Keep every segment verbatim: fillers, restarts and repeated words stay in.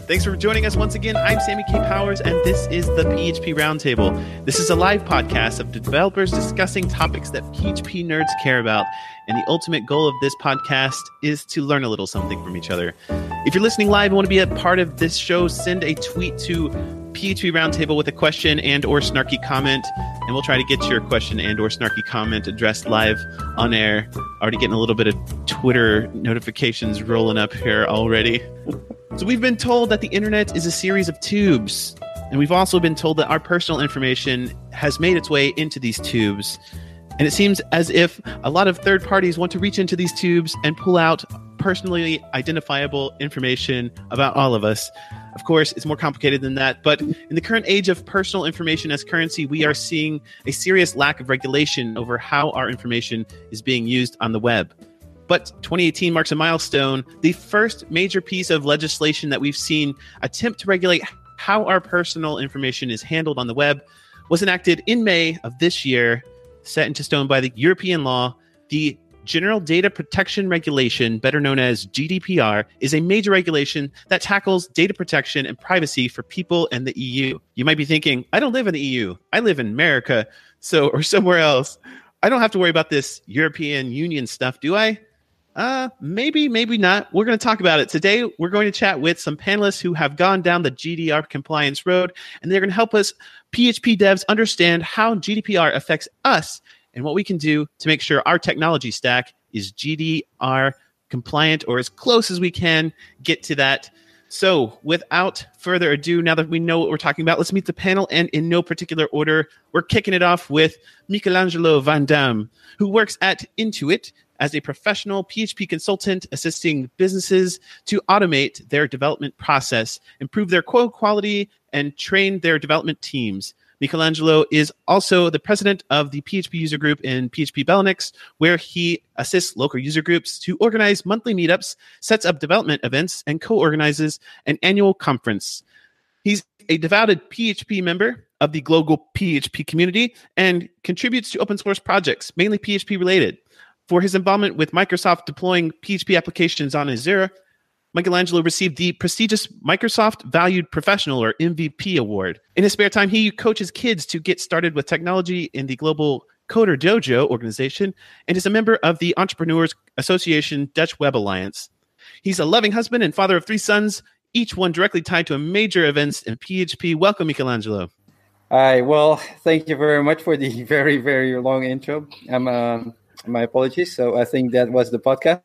Thanks for joining us once again. I'm Sammy K. Powers, and this is the P H P Roundtable. This is a live podcast of developers discussing topics that P H P nerds care about. And the ultimate goal of this podcast is to learn a little something from each other. If you're listening live and want to be a part of this show, send a tweet to P H P Roundtable with a question and or snarky comment, and we'll try to get your question and or snarky comment addressed live on air. Already getting a little bit of Twitter notifications rolling up here already. So we've been told that the internet is a series of tubes, and we've also been told that our personal information has made its way into these tubes. And it seems as if a lot of third parties want to reach into these tubes and pull out personally identifiable information about all of us. Of course, it's more complicated than that, but in the current age of personal information as currency, we are seeing a serious lack of regulation over how our information is being used on the web. But twenty eighteen marks a milestone, the first major piece of legislation that we've seen attempt to regulate how our personal information is handled on the web was enacted in May of this year, set into stone by the European law. The General Data Protection Regulation, better known as G D P R, is a major regulation that tackles data protection and privacy for people in the E U. You might be thinking, I don't live in the E U. I live in America, so or somewhere else. I don't have to worry about this European Union stuff, do I? Uh, maybe, maybe not. We're going to talk about it. Today, we're going to chat with some panelists who have gone down the G D P R compliance road, and they're going to help us P H P devs understand how G D P R affects us and what we can do to make sure our technology stack is G D P R compliant, or as close as we can get to that. So without further ado, now that we know what we're talking about, let's meet the panel, and in no particular order, we're kicking it off with Michelangelo Van Dam, who works at Intuit as a professional P H P consultant, assisting businesses to automate their development process, improve their code quality, and train their development teams. Michelangelo is also the president of the P H P user group in P H P Bellinux, where he assists local user groups to organize monthly meetups, sets up development events, and co-organizes an annual conference. He's a devoted P H P member of the global P H P community and contributes to open source projects, mainly P H P related. For his involvement with Microsoft deploying P H P applications on Azure, Michelangelo received the prestigious Microsoft Valued Professional, or M V P, award. In his spare time, he coaches kids to get started with technology in the global Coder Dojo organization and is a member of the Entrepreneurs Association Dutch Web Alliance. He's a loving husband and father of three sons, each one directly tied to a major events in P H P. Welcome, Michelangelo. Hi, well, thank you very much for the very, very long intro. I'm, uh, my apologies. So I think that was the podcast.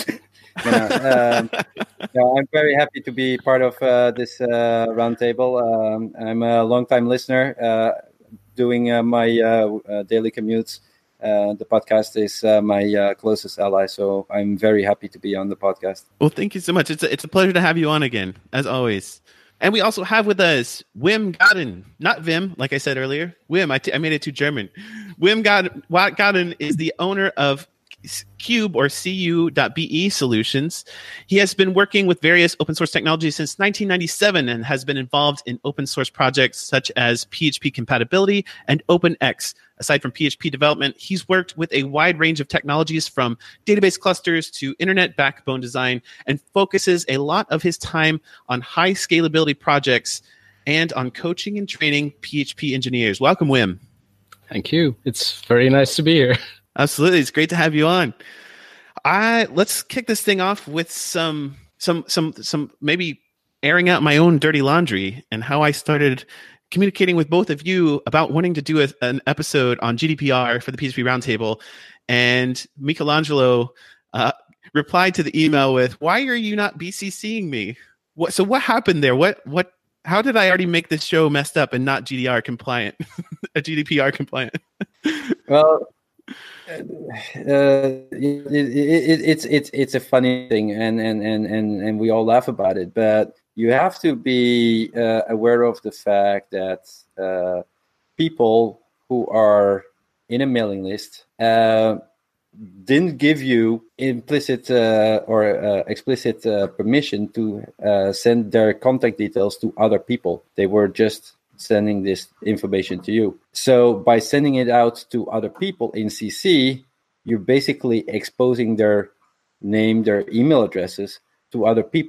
You know, um, no, I'm very happy to be part of uh, this uh, roundtable. Um, I'm a long-time listener, uh, doing uh, my uh, uh, daily commutes. Uh, the podcast is uh, my uh, closest ally, so I'm very happy to be on the podcast. Well, thank you so much. It's a, it's a pleasure to have you on again, as always. And we also have with us Wim Gaden, not Vim, like I said earlier. Wim, I, t- I made it too German. Wim Gaden is the owner of Cube, or C U dot B E solutions. He has been working with various open source technologies since nineteen ninety-seven and has been involved in open source projects such as P H P compatibility and OpenX. Aside from P H P development, he's worked with a wide range of technologies from database clusters to internet backbone design, and focuses a lot of his time on high scalability projects and on coaching and training P H P engineers. Welcome, Wim. Thank you. It's very nice to be here. Absolutely. It's great to have you on. I let's kick this thing off with some some some some maybe airing out my own dirty laundry and how I started communicating with both of you about wanting to do a, an episode on G D P R for the P H P Roundtable. And Michelangelo uh, replied to the email with, "Why are you not BCCing me?" What, so what happened there? What what? How did I already make this show messed up and not G D P R compliant? A G D P R compliant? Well. Uh, it, it, it's it's it's a funny thing, and, and, and, and, and we all laugh about it. But you have to be uh, aware of the fact that uh, people who are in a mailing list uh, didn't give you implicit uh, or uh, explicit uh, permission to uh, send their contact details to other people. They were just sending this information to you. So by sending it out to other people in C C, you're basically exposing their name, their email addresses to other people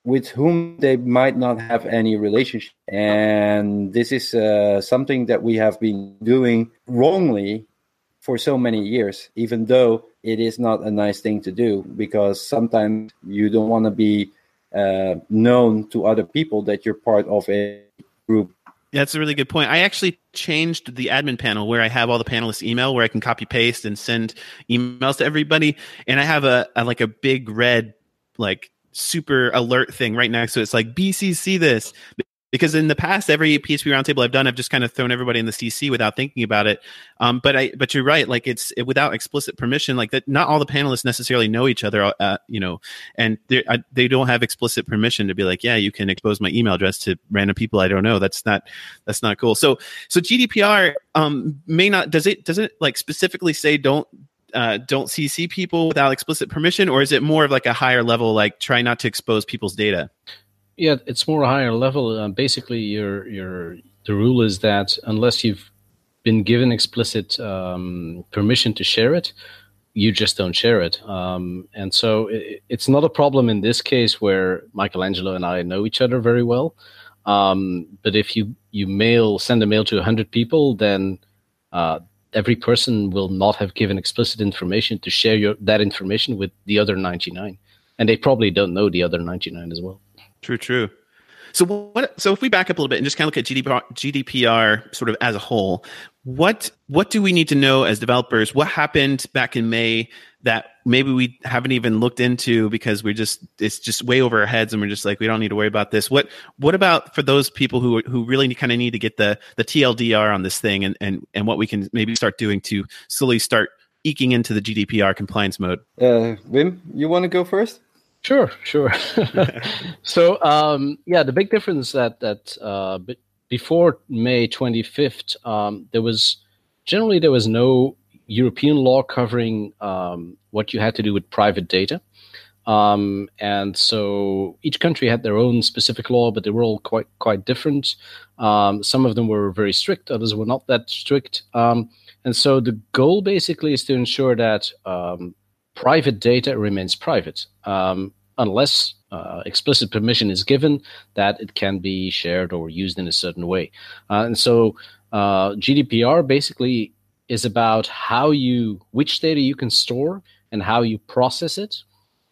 with whom they might not have any relationship. And this is uh, something that we have been doing wrongly for so many years, even though it is not a nice thing to do, because sometimes you don't want to be uh, known to other people that you're part of a group. Yeah, that's a really good point. I actually changed the admin panel where I have all the panelists' email, where I can copy paste and send emails to everybody. And I have a, a like a big red, like super alert thing right next to it. It's like B C C this. Because in the past, every P H P roundtable I've done, I've just kind of thrown everybody in the C C without thinking about it. Um, but I, but you're right. Like it's it, without explicit permission. Like that, not all the panelists necessarily know each other. Uh, you know, and I, they don't have explicit permission to be like, yeah, you can expose my email address to random people I don't know. That's not that's not cool. So so G D P R um, may not does it does it like specifically say don't. Uh, don't C C people without explicit permission, or is it more of like a higher level, like try not to expose people's data? Yeah, it's more a higher level. Uh, basically, your your the rule is that unless you've been given explicit um, permission to share it, you just don't share it. Um, and so it, it's not a problem in this case where Michelangelo and I know each other very well. Um, but if you you mail send a mail to one hundred people, then uh, every person will not have given explicit information to share your that information with the other ninety-nine, and they probably don't know the other ninety-nine as well. True, true. So what? So if we back up a little bit and just kind of look at G D P R, G D P R sort of as a whole, what what do we need to know as developers? What happened back in May that maybe we haven't even looked into because we're just it's just way over our heads and we're just like we don't need to worry about this. What what about for those people who who really kind of need to get the the T L D R on this thing and and and what we can maybe start doing to slowly start eking into the G D P R compliance mode? Uh, Wim, you want to go first? Sure, sure. So, um, yeah, the big difference that that uh, b- before May twenty-fifth, um, there was generally there was no European law covering um, what you had to do with private data, um, and so each country had their own specific law, but they were all quite quite different. Um, some of them were very strict, others were not that strict, um, and so the goal basically is to ensure that Um, private data remains private um, unless uh, explicit permission is given that it can be shared or used in a certain way. Uh, and so uh, G D P R basically is about how you, which data you can store and how you process it.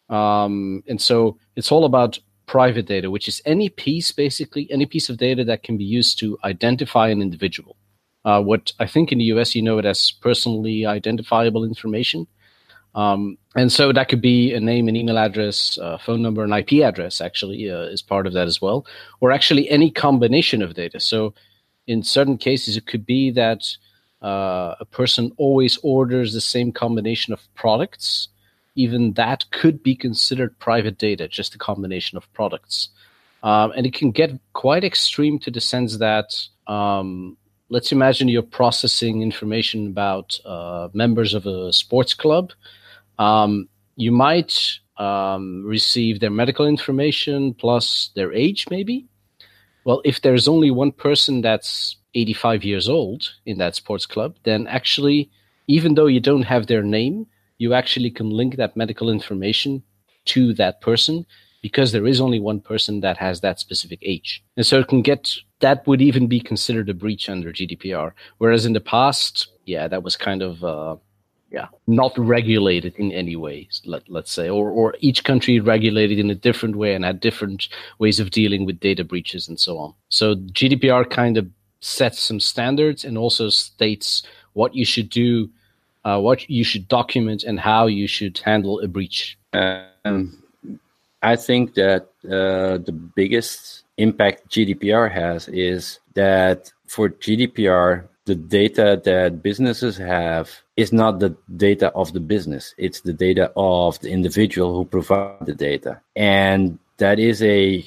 Um, and so it's all about private data, which is any piece, basically, any piece of data that can be used to identify an individual. Uh, what I think in the U S, you know it as personally identifiable information. Um, and so that could be a name, an email address, a phone number, an I P address, actually, uh, is part of that as well, or actually any combination of data. So in certain cases, it could be that uh, a person always orders the same combination of products. Even that could be considered private data, just a combination of products. Um, and it can get quite extreme to the sense that, um, let's imagine you're processing information about uh, members of a sports club. Um, you might um, receive their medical information plus their age, maybe. Well, if there's only one person that's eighty-five years old in that sports club, then actually, even though you don't have their name, you actually can link that medical information to that person because there is only one person that has that specific age. And so it can get, that would even be considered a breach under G D P R. Whereas in the past, yeah, that was kind of, uh, yeah, not regulated in any way, let, let's say, or, or each country regulated in a different way and had different ways of dealing with data breaches and so on. So G D P R kind of sets some standards and also states what you should do, uh, what you should document, and how you should handle a breach. Um, I think that uh, the biggest impact G D P R has is that for G D P R, the data that businesses have is not the data of the business. It's the data of the individual who provides the data. And that is a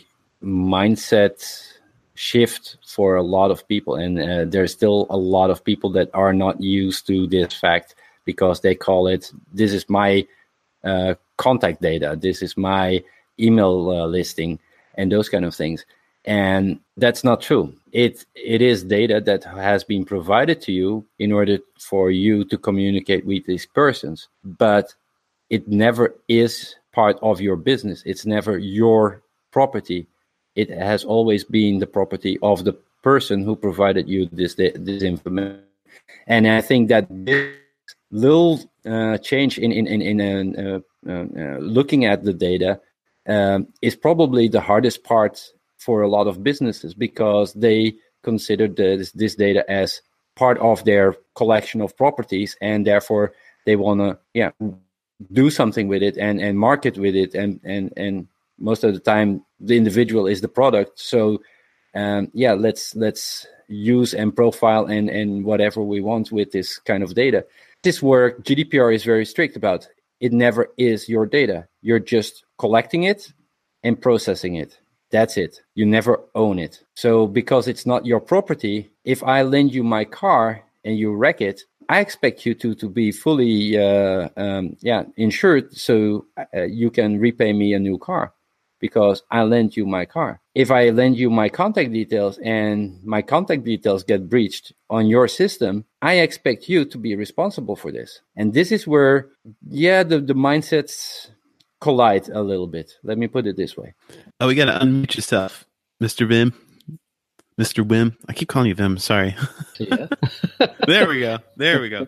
mindset shift for a lot of people. And uh, there's still a lot of people that are not used to this fact because they call it, this is my uh, contact data, this is my email uh, listing, and those kind of things. And that's not true. It it is data that has been provided to you in order for you to communicate with these persons, but it never is part of your business. It's never your property. It has always been the property of the person who provided you this this information. And I think that this little uh, change in in in, in uh, uh, uh, looking at the data um, is probably the hardest part for a lot of businesses, because they consider this, this data as part of their collection of properties, and therefore they want to yeah do something with it and and market with it, and and and most of the time the individual is the product. So um, yeah, let's let's use and profile and and whatever we want with this kind of data. This work G D P R is very strict about. It never is your data. You're just collecting it and processing it. That's it. You never own it. So because it's not your property, if I lend you my car and you wreck it, I expect you to to be fully uh, um, yeah insured, so uh, you can repay me a new car, because I lent you my car. If I lend you my contact details and my contact details get breached on your system, I expect you to be responsible for this. And this is where, yeah, the, the mindsets collide a little bit. Let me put it this way. Oh, we got to unmute yourself, Mister Wim. Mister Wim. I keep calling you Wim. Sorry. Yeah. There we go. There we go.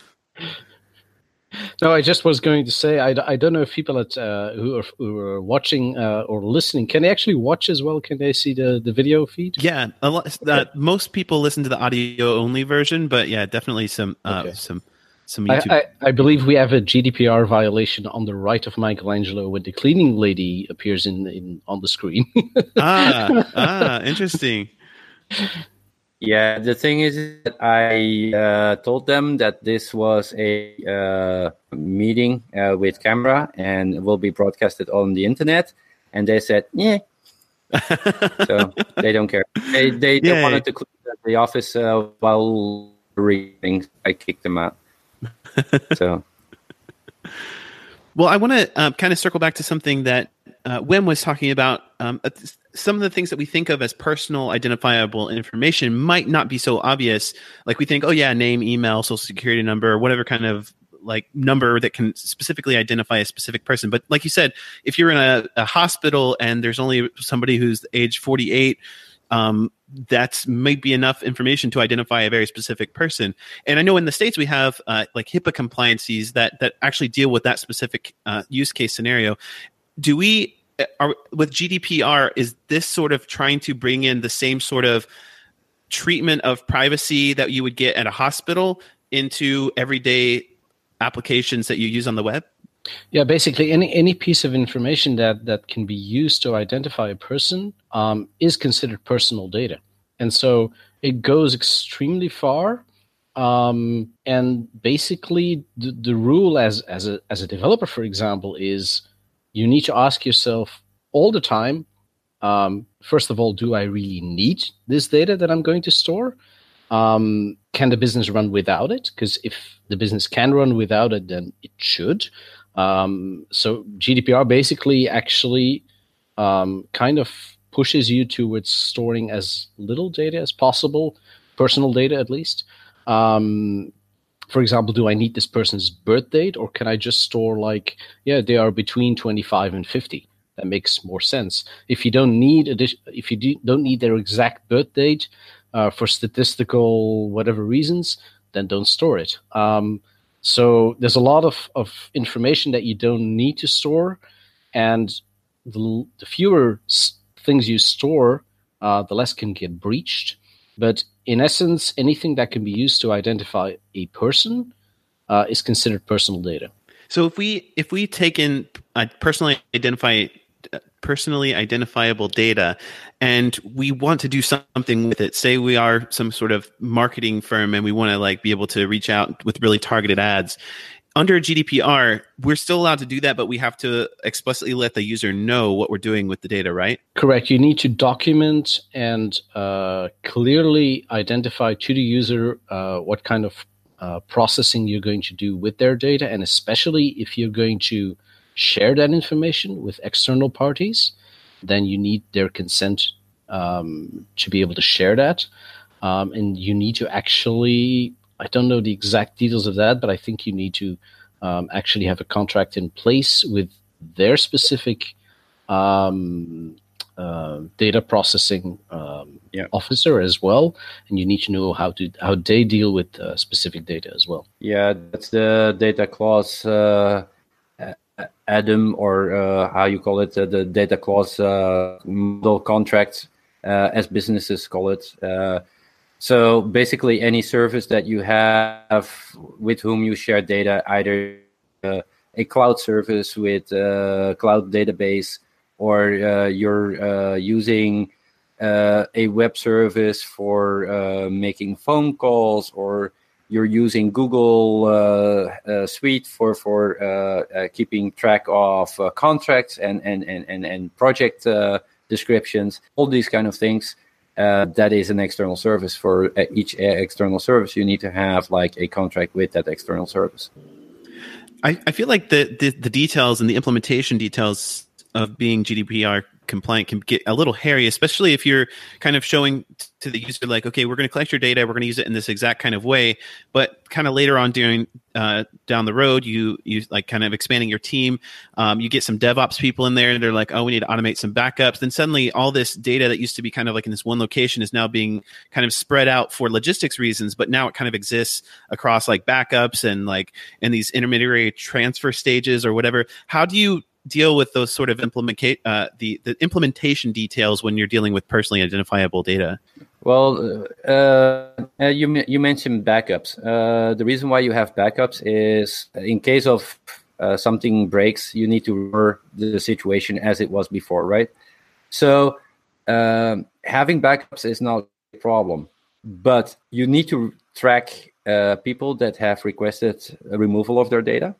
No, I just was going to say, I, I don't know if people at, uh, who, are, who are watching uh, or listening, can they actually watch as well? Can they see the, the video feed? Yeah, a lot, uh, most people listen to the audio only version, but yeah, definitely some uh, okay. some some YouTube. I, I, I believe we have a G D P R violation on the right of Michelangelo when the cleaning lady appears in, in on the screen. ah, ah, interesting. Yeah, the thing is that I uh, told them that this was a uh, meeting uh, with camera and will be broadcasted on the internet, and they said, "Yeah." So they don't care. They they, they wanted to clean the office uh, while reading. I kicked them out. So, well, I want to uh, kind of circle back to something that uh, Wim was talking about. Um, some of the things that we think of as personal identifiable information might not be so obvious. Like we think, oh yeah, name, email, social security number, whatever kind of like number that can specifically identify a specific person. But like you said, if you're in a, a hospital and there's only somebody who's age forty-eight, um, that's might be enough information to identify a very specific person. And I know in the States we have uh, like HIPAA compliances that that actually deal with that specific uh, use case scenario. Do we, are, with G D P R, is this sort of trying to bring in the same sort of treatment of privacy that you would get at a hospital into everyday applications that you use on the web? Yeah, basically any any piece of information that, that can be used to identify a person um, is considered personal data. And so it goes extremely far. Um, and basically the, the rule as, as, a, as a developer, for example, is you need to ask yourself all the time, um, first of all, do I really need this data that I'm going to store? Um, can the business run without it? Because if the business can run without it, then it should. Um, so G D P R basically actually um, kind of pushes you towards storing as little data as possible, personal data at least. Um, for example, do I need this person's birth date, or can I just store like, yeah, they are between twenty-five and fifty? That makes more sense. If you don't need addition, if you do, don't need their exact birth date uh, for statistical whatever reasons, then don't store it. Um, So there's a lot of, of information that you don't need to store, and the, the fewer s- things you store, uh, the less can get breached. But in essence, anything that can be used to identify a person uh, is considered personal data. So if we if we take in uh, personally identify personally identifiable data and we want to do something with it, say we are some sort of marketing firm and we want to like be able to reach out with really targeted ads, under G D P R we're still allowed to do that, but we have to explicitly let the user know what we're doing with the data, right? Correct. You need to document and uh, clearly identify to the user uh, what kind of uh, processing you're going to do with their data, and especially if you're going to share that information with external parties, then you need their consent um, to be able to share that. Um, and you need to actually, I don't know the exact details of that, but I think you need to um, actually have a contract in place with their specific um, uh, data processing um, Yeah. officer as well, and you need to know how to how they deal with uh, specific data as well. Yeah, that's the data clause uh, Adam, or uh, how you call it, uh, the data clause uh, model contract, uh, as businesses call it. Uh, so basically, any service that you have with whom you share data, either uh, a cloud service with a cloud database, or uh, you're uh, using uh, a web service for uh, making phone calls, or you're using Google uh, uh, Suite for for uh, uh, keeping track of uh, contracts and and and and, and project uh, descriptions, all these kind of things. Uh, that is an external service. For uh, each external service, you need to have like a contract with that external service. I, I feel like the, the the details and the implementation details of being G D P R compliant can get a little hairy, especially if you're kind of showing to the user like, okay, we're going to collect your data, we're going to use it in this exact kind of way, but kind of later on during uh, down the road, you you like kind of expanding your team, um, you get some DevOps people in there, and they're like, oh, we need to automate some backups. Then suddenly, all this data that used to be kind of like in this one location is now being kind of spread out for logistics reasons, but now it kind of exists across like backups and like in these intermediary transfer stages or whatever. How do you deal with those sort of implement uh, the the implementation details when you're dealing with personally identifiable data? Well, uh, uh, you you mentioned backups. Uh, the reason why you have backups is in case of uh, something breaks, you need to remember the situation as it was before, right? So um, having backups is not a problem, but you need to track Uh, people that have requested a removal of their data.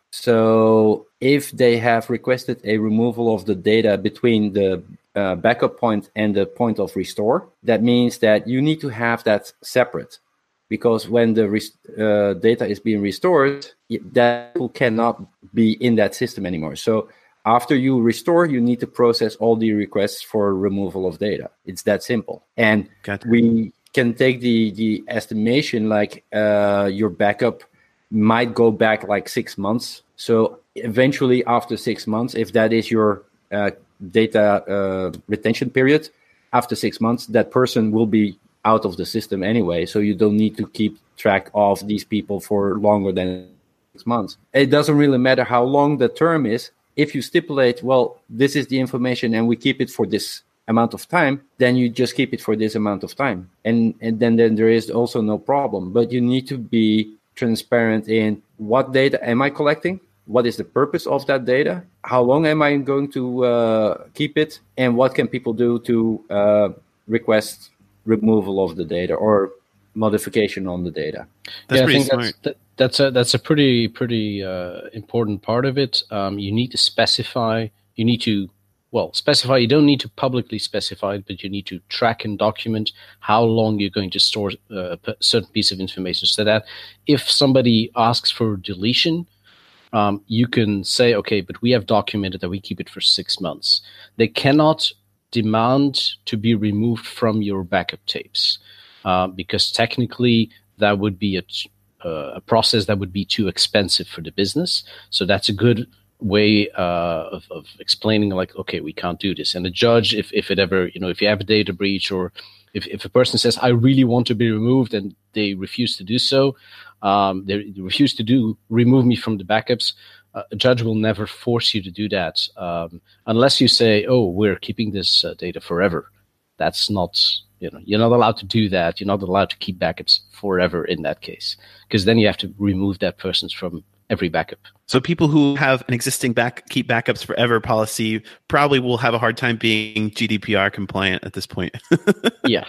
So if they have requested a removal of the data between the uh, backup point and the point of restore, that means that you need to have that separate, because when the res- uh, data is being restored, that cannot be in that system anymore. So after you restore, you need to process all the requests for removal of data. It's that simple. And Gotcha. we can take the the estimation like uh, your backup might go back like six months. So eventually, after six months, if that is your uh, data uh, retention period, after six months, that person will be out of the system anyway. So you don't need to keep track of these people for longer than six months. It doesn't really matter how long the term is. If you stipulate, well, this is the information and we keep it for this amount of time, then you just keep it for this amount of time. And and then, then there is also no problem. But you need to be transparent in what data am I collecting? What is the purpose of that data? How long am I going to uh, keep it? And what can people do to uh, request removal of the data or modification on the data? That's yeah, pretty I think smart. that's that, that's a that's a pretty pretty uh, important part of it. Um, you need to specify. You need to well specify. You don't need to publicly specify it, but you need to track and document how long you're going to store uh, a certain piece of information, so that if somebody asks for deletion, um, you can say, okay, but we have documented that we keep it for six months. They cannot demand to be removed from your backup tapes uh, because technically that would be a Uh, a process that would be too expensive for the business. So that's a good way uh, of, of explaining, like, okay, we can't do this. And the judge, if, if it ever, you know, if you have a data breach, or if, if a person says, I really want to be removed, and they refuse to do so, um, they refuse to do remove me from the backups, uh, a judge will never force you to do that um, unless you say, oh, we're keeping this uh, data forever. That's not, you know, you're not allowed to do that. You're not allowed to keep backups forever in that case, because then you have to remove that person from every backup. So people who have an existing back keep backups forever policy probably will have a hard time being G D P R compliant at this point. Yeah.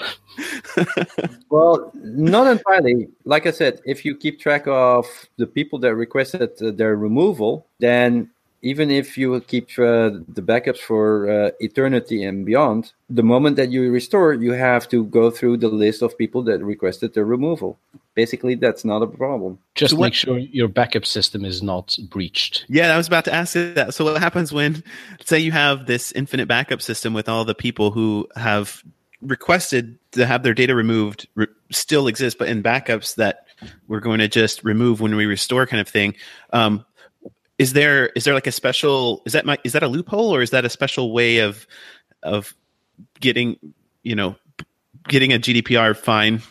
Well, not entirely. Like I said, if you keep track of the people that requested uh, their removal, then even if you keep uh, the backups for uh, eternity and beyond, the moment that you restore, you have to go through the list of people that requested the removal. Basically, that's not a problem. Just So make what- sure your backup system is not breached. Yeah, I was about to ask you that. So what happens when, say you have this infinite backup system with all the people who have requested to have their data removed re- still exist, but in backups that we're going to just remove when we restore kind of thing. Um, Is there is there like a special is that my is that a loophole, or is that a special way of of getting, you know, getting a G D P R fine?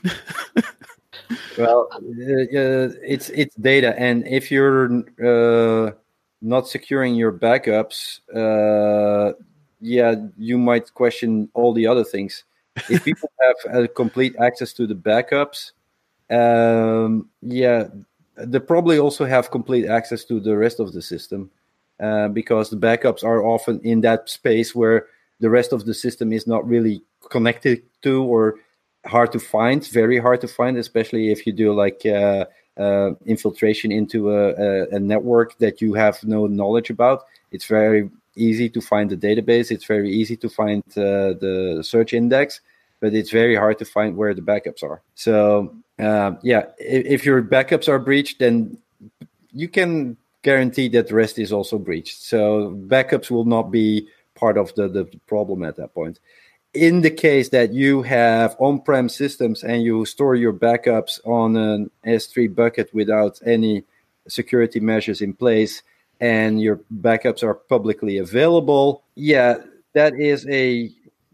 Well, uh, it's it's data, and if you're uh, not securing your backups, uh, yeah, you might question all the other things. If people have uh, complete access to the backups, um, yeah, they probably also have complete access to the rest of the system, uh, because the backups are often in that space where the rest of the system is not really connected to, or hard to find, very hard to find, especially if you do like uh, uh, infiltration into a, a, a network that you have no knowledge about. It's very easy to find the database. It's very easy to find uh, the search index, but it's very hard to find where the backups are. So uh, yeah, if, if your backups are breached, then you can guarantee that the rest is also breached. So backups will not be part of the, the problem at that point. In the case that you have on-prem systems and you store your backups on an S three bucket without any security measures in place, and your backups are publicly available, yeah, that is a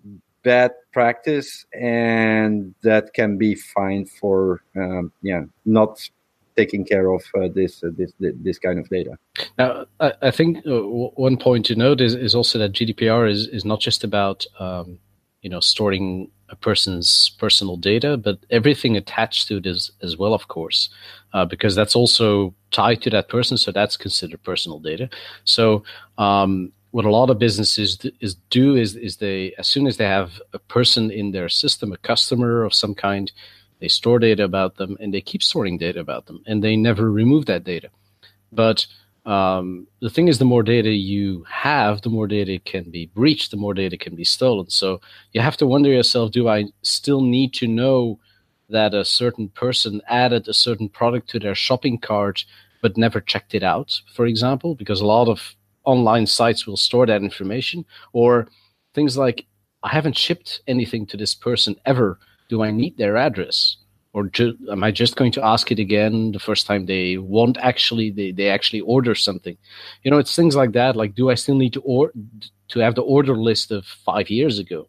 bad practice, and that can be fined for um, yeah not taking care of uh, this, uh, this this kind of data. Now, I, I think uh, w- one point to note is, is also that G D P R is, is not just about um, you know, storing a person's personal data, but everything attached to it is, as well, of course, uh, because that's also tied to that person, so that's considered personal data. So um, what a lot of businesses d- is do is is they, as soon as they have a person in their system, a customer of some kind, they store data about them, and they keep storing data about them, and they never remove that data. But Um, the thing is, the more data you have, the more data can be breached, the more data can be stolen. So you have to wonder yourself, do I still need to know that a certain person added a certain product to their shopping cart but never checked it out, for example? Because a lot of online sites will store that information. Or things like, I haven't shipped anything to this person ever. Do I need their address? Or ju- am I just going to ask it again the first time they want actually they, they actually order something? You know, it's things like that. Like, do I still need to or to have the order list of five years ago?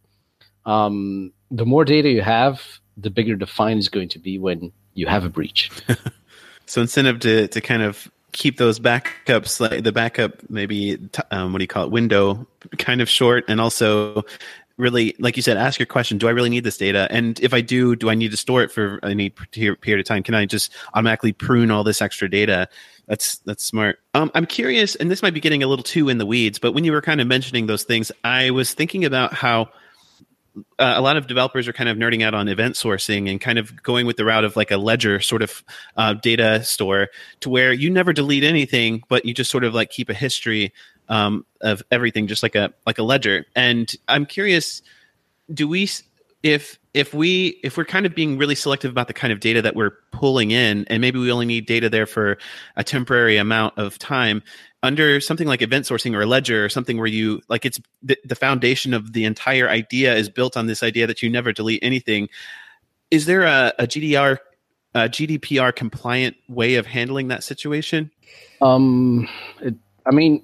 Um, the more data you have, the bigger the fine is going to be when you have a breach. So incentive to to kind of keep those backups, like the backup maybe t- um, what do you call it, window, kind of short, and also really, like you said, ask your question, do I really need this data? And if I do, do I need to store it for any period of time? Can I just automatically prune all this extra data? That's that's smart. Um, I'm curious, and this might be getting a little too in the weeds, but when you were kind of mentioning those things, I was thinking about how uh, a lot of developers are kind of nerding out on event sourcing and kind of going with the route of like a ledger sort of uh, data store, to where you never delete anything, but you just sort of like keep a history um, of everything, just like a like a ledger. And I'm curious, do we, if if we if we're kind of being really selective about the kind of data that we're pulling in, and maybe we only need data there for a temporary amount of time, under something like event sourcing or a ledger or something where you like it's the, the foundation of the entire idea is built on this idea that you never delete anything, is there a, a G D R a G D P R compliant way of handling that situation? Um, it, I mean,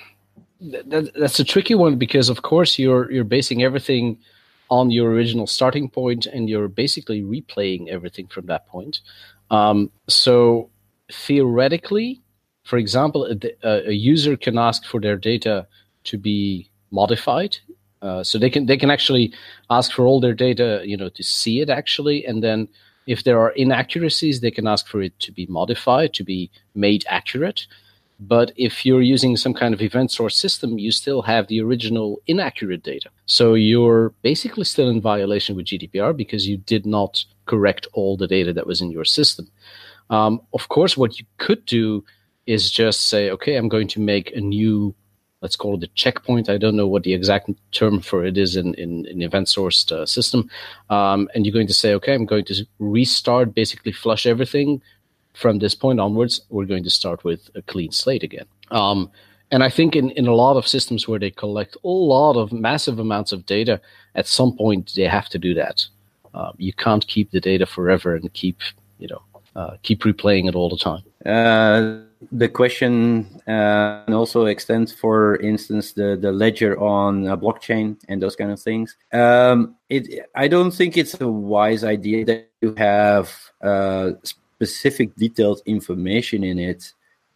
that, that's a tricky one, because of course you're you're basing everything on your original starting point, and you're basically replaying everything from that point. Um, so theoretically, for example, a, a user can ask for their data to be modified. Uh, so they can they can actually ask for all their data, you know, to see it actually, and then if there are inaccuracies, they can ask for it to be modified, to be made accurate. But if you're using some kind of event source system, you still have the original inaccurate data. So you're basically still in violation with G D P R because you did not correct all the data that was in your system. Um, of course, what you could do is just say, okay, I'm going to make a new, let's call it a checkpoint. I don't know what the exact term for it is in in, in event-sourced uh, system. Um, and you're going to say, okay, I'm going to restart, basically flush everything. From this point onwards, we're going to start with a clean slate again. Um, and I think in, in a lot of systems where they collect a lot of massive amounts of data, at some point they have to do that. Um, you can't keep the data forever and keep, you know, uh, keep replaying it all the time. Uh, the question uh, and also extends, for instance, the, the ledger on a blockchain and those kind of things. Um, it I don't think it's a wise idea that you have uh, specific detailed information in it.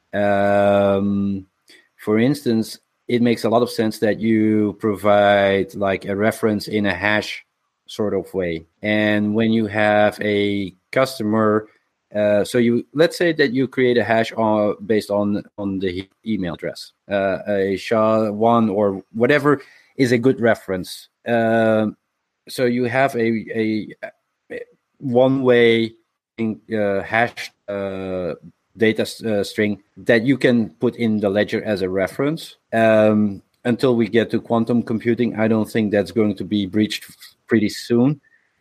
Um, for instance, it makes a lot of sense that you provide like a reference in a hash sort of way. And when you have a customer, uh, so you let's say that you create a hash on, based on on the email address, uh, a S H A one or whatever is a good reference. Um, so you have a a, a one way uh, hash uh, data uh, string that you can put in the ledger as a reference. Um, until we get to quantum computing, I don't think that's going to be breached pretty soon.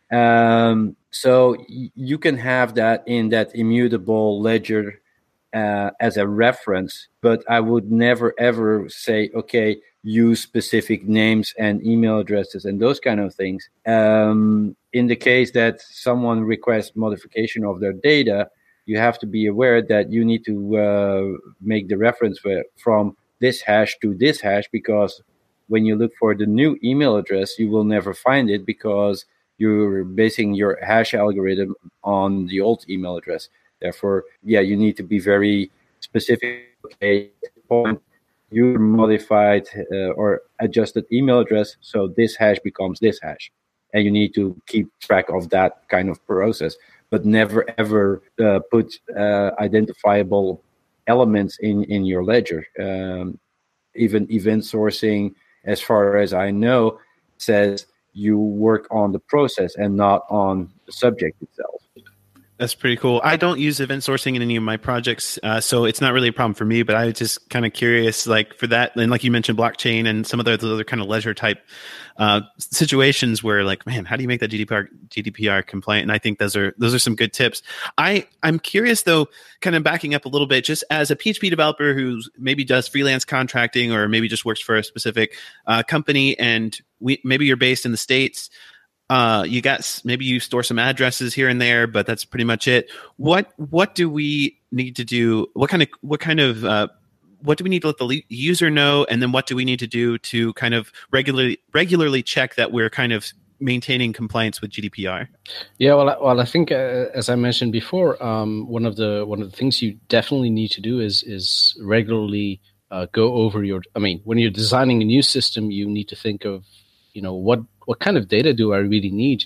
Um, so y- you can have that in that immutable ledger uh, as a reference, but I would never ever say, okay, use specific names and email addresses and those kind of things. Um, in the case that someone requests modification of their data, you have to be aware that you need to uh, make the reference from this hash to this hash, because when you look for the new email address, you will never find it because you're basing your hash algorithm on the old email address. Therefore, yeah, you need to be very specific. Okay, point, you modified uh, or adjusted email address, so this hash becomes this hash. And you need to keep track of that kind of process, but never ever uh, put uh, identifiable elements in, in your ledger. Um, even event sourcing, as far as I know, says you work on the process and not on the subject itself. That's pretty cool. I don't use event sourcing in any of my projects, uh, so it's not really a problem for me, but I was just kind of curious, like for that, and like you mentioned, blockchain and some of those other kind of ledger type uh, situations where like, man, how do you make that G D P R, G D P R compliant? And I think those are those are some good tips. I, I'm curious though, kind of backing up a little bit, just as a P H P developer who's maybe does freelance contracting or maybe just works for a specific uh, company, and we maybe you're based in the States. Uh, you got maybe you store some addresses here and there, but that's pretty much it. What what do we need to do? What kind of what kind of uh, what do we need to let the user know, and then what do we need to do to kind of regularly regularly check that we're kind of maintaining compliance with G D P R? Yeah, well, I, well, I think uh, as I mentioned before, um, one of the one of the things you definitely need to do is is regularly uh, go over your. I mean, when you're designing a new system, you need to think of, you know, what. What kind of data do I really need?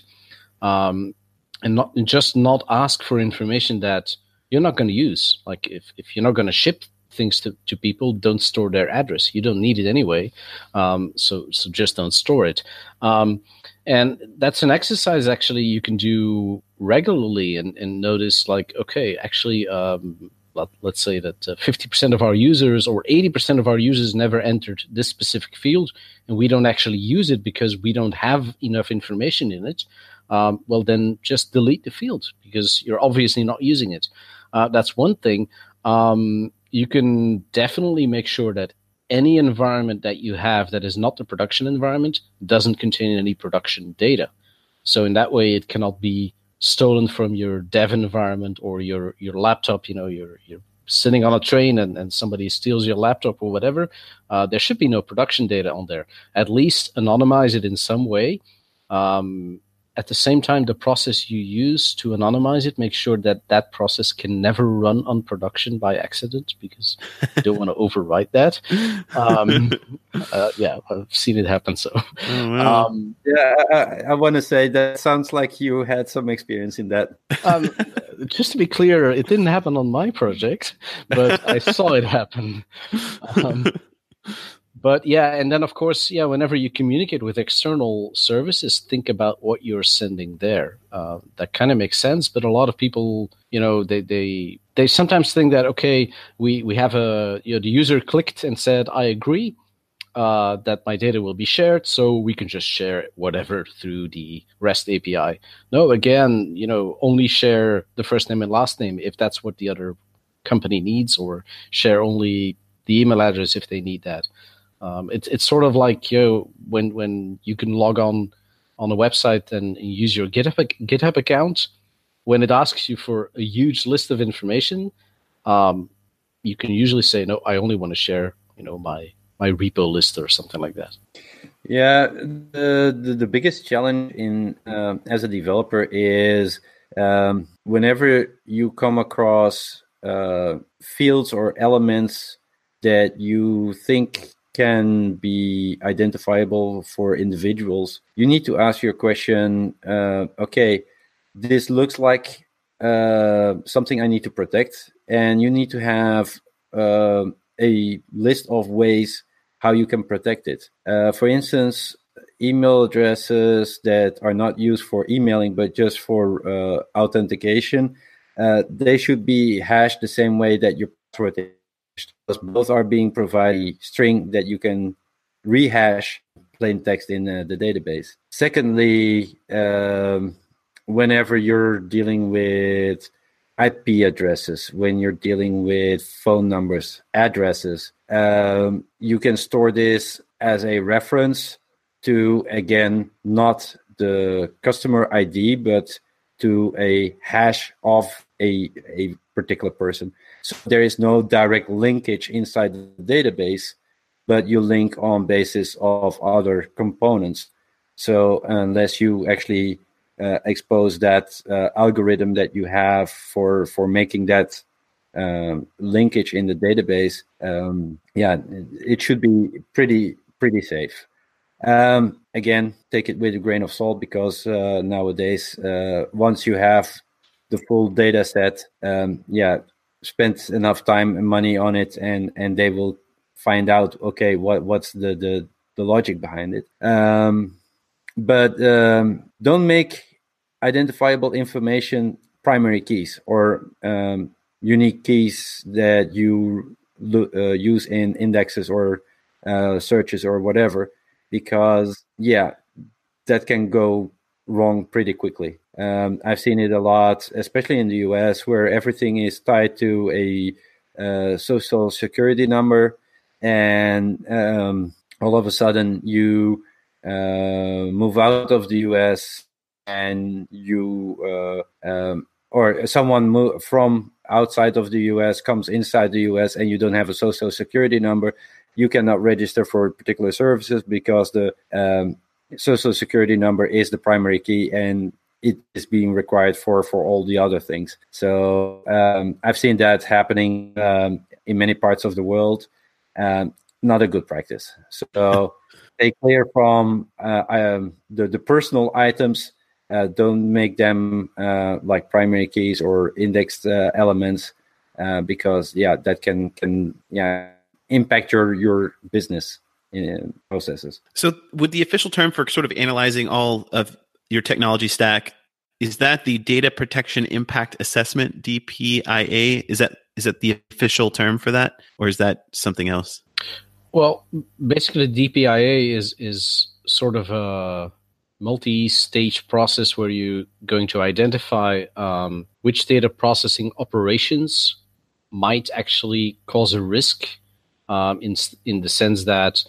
Um, and not just not ask for information that you're not going to use. Like if, if you're not going to ship things to, to people, don't store their address. You don't need it anyway. Um, so, so just don't store it. Um, and that's an exercise actually you can do regularly and, and notice like, okay, actually, um, let, let's say that uh, fifty percent of our users or eighty percent of our users never entered this specific field, and we don't actually use it because we don't have enough information in it. Um, well, then just delete the field because you're obviously not using it. Uh, that's one thing. Um, you can definitely make sure that any environment that you have that is not the production environment doesn't contain any production data. So in that way, it cannot be stolen from your dev environment or your, your laptop. You know, you're, you're sitting on a train and, and somebody steals your laptop or whatever. Uh, there should be no production data on there. At least anonymize it in some way. Um, At the same time, the process you use to anonymize it, make sure that that process can never run on production by accident, because you don't want to overwrite that. Um, uh, yeah, I've seen it happen. So, oh, wow. um, yeah, I, I want to say that sounds like you had some experience in that. um, just to be clear, it didn't happen on my project, but I saw it happen. Um, But yeah, and then of course, yeah, whenever you communicate with external services, think about what you're sending there. Uh, that kind of makes sense, but a lot of people, you know, they they they sometimes think that okay, we we have a you know the user clicked and said I agree uh, that my data will be shared, so we can just share whatever through the REST A P I. No, again, you know, only share the first name and last name if that's what the other company needs, or share only the email address if they need that. Um, it's it's sort of like you know, when when you can log on on a website and use your GitHub GitHub account, when it asks you for a huge list of information, um, you can usually say, no, I only want to share, you know, my my repo list or something like that. Yeah, the the, the biggest challenge in um, as a developer is um, whenever you come across uh, fields or elements that you think can be identifiable for individuals, you need to ask your question, uh, okay, this looks like uh, something I need to protect, and you need to have uh, a list of ways how you can protect it. Uh, for instance, email addresses that are not used for emailing, but just for uh, authentication, uh, they should be hashed the same way that your password is. Because both are being provided a string that you can rehash plain text in uh, the database. Secondly, um, whenever you're dealing with I P addresses, when you're dealing with phone numbers, addresses, um, you can store this as a reference to, again, not the customer I D, but to a hash of a, a particular person. So there is no direct linkage inside the database, but you link on basis of other components. So unless you actually uh, expose that uh, algorithm that you have for, for making that um, linkage in the database, um, yeah, it should be pretty, pretty safe. Um, again, take it with a grain of salt, because uh, nowadays, uh, once you have the full data set, um, yeah, spend enough time and money on it, and, and they will find out, okay, what, what's the, the, the logic behind it. Um, but um, don't make identifiable information primary keys or um, unique keys that you lo- uh, use in indexes or uh, searches or whatever. Because, yeah, that can go wrong pretty quickly. Um, I've seen it a lot, especially in the U S, where everything is tied to a uh, social security number. And um, all of a sudden you uh, move out of the U S and you, uh, um, or someone move from outside of the U S comes inside the U S and you don't have a social security number. You cannot register for particular services because the um, social security number is the primary key and it is being required for, for all the other things. So um, I've seen that happening um, in many parts of the world. Um, not a good practice. So stay clear from uh, um, the, the personal items. Uh, don't make them uh, like primary keys or indexed uh, elements uh, because, yeah, that can, can yeah, impact your, your business in processes. So would the official term for sort of analyzing all of your technology stack, is that the Data Protection Impact Assessment, D P I A? Is that is that the official term for that, or is that something else? Well, basically D P I A is is sort of a multi-stage process where you're going to identify um, which data processing operations might actually cause a risk. Um, in in the sense that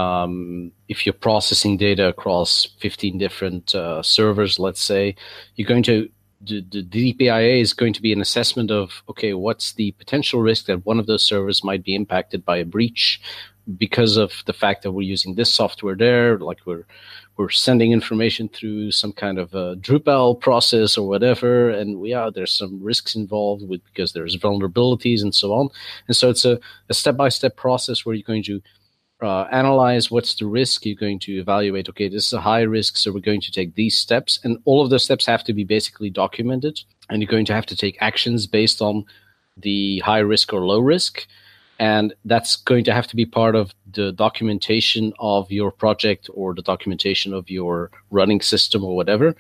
um, if you're processing data across fifteen different uh, servers, let's say, you're going to the, the D P I A is going to be an assessment of, okay, what's the potential risk that one of those servers might be impacted by a breach because of the fact that we're using this software there, like we're we're sending information through some kind of a Drupal process or whatever, and we are there's some risks involved with because there's vulnerabilities and so on. And so it's a, a step-by-step process where you're going to uh, analyze what's the risk. You're going to evaluate, okay, this is a high risk, so we're going to take these steps, and all of those steps have to be basically documented, and you're going to have to take actions based on the high risk or low risk. And that's going to have to be part of the documentation of your project or the documentation of your running system or whatever.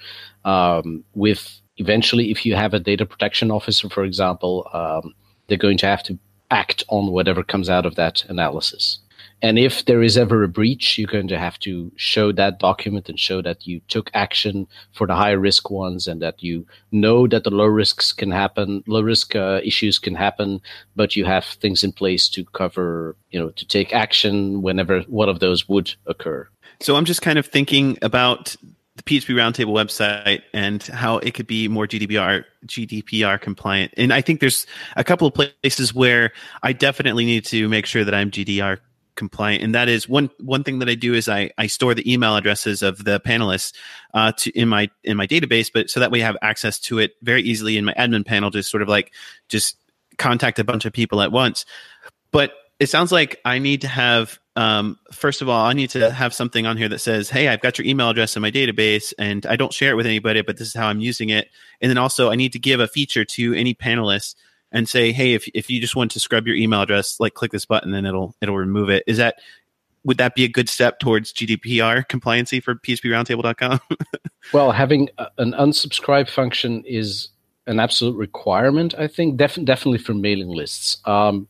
Um, with eventually, if you have a data protection officer, for example, um, they're going to have to act on whatever comes out of that analysis. And if there is ever a breach, you're going to have to show that document and show that you took action for the high risk ones and that you know that the low risks can happen, low risk uh, issues can happen, but you have things in place to cover, you know, to take action whenever one of those would occur. So I'm just kind of thinking about the P H P Roundtable website and how it could be more G D P R G D P R compliant. And I think there's a couple of places where I definitely need to make sure that I'm G D P R compliant. And that is one one thing that I do is I, I store the email addresses of the panelists uh, to in my in my database, but so that way I have access to it very easily in my admin panel, just sort of like just contact a bunch of people at once. But it sounds like I need to have, um, first of all, I need to have something on here that says, hey, I've got your email address in my database and I don't share it with anybody, but this is how I'm using it. And then also I need to give a feature to any panelists and say, hey, if if you just want to scrub your email address, like click this button and it'll it'll remove it. Is that, would that be a good step towards G D P R compliancy for P H P roundtable dot com? Well, having a, an unsubscribe function is an absolute requirement, I think, def- definitely for mailing lists. Um,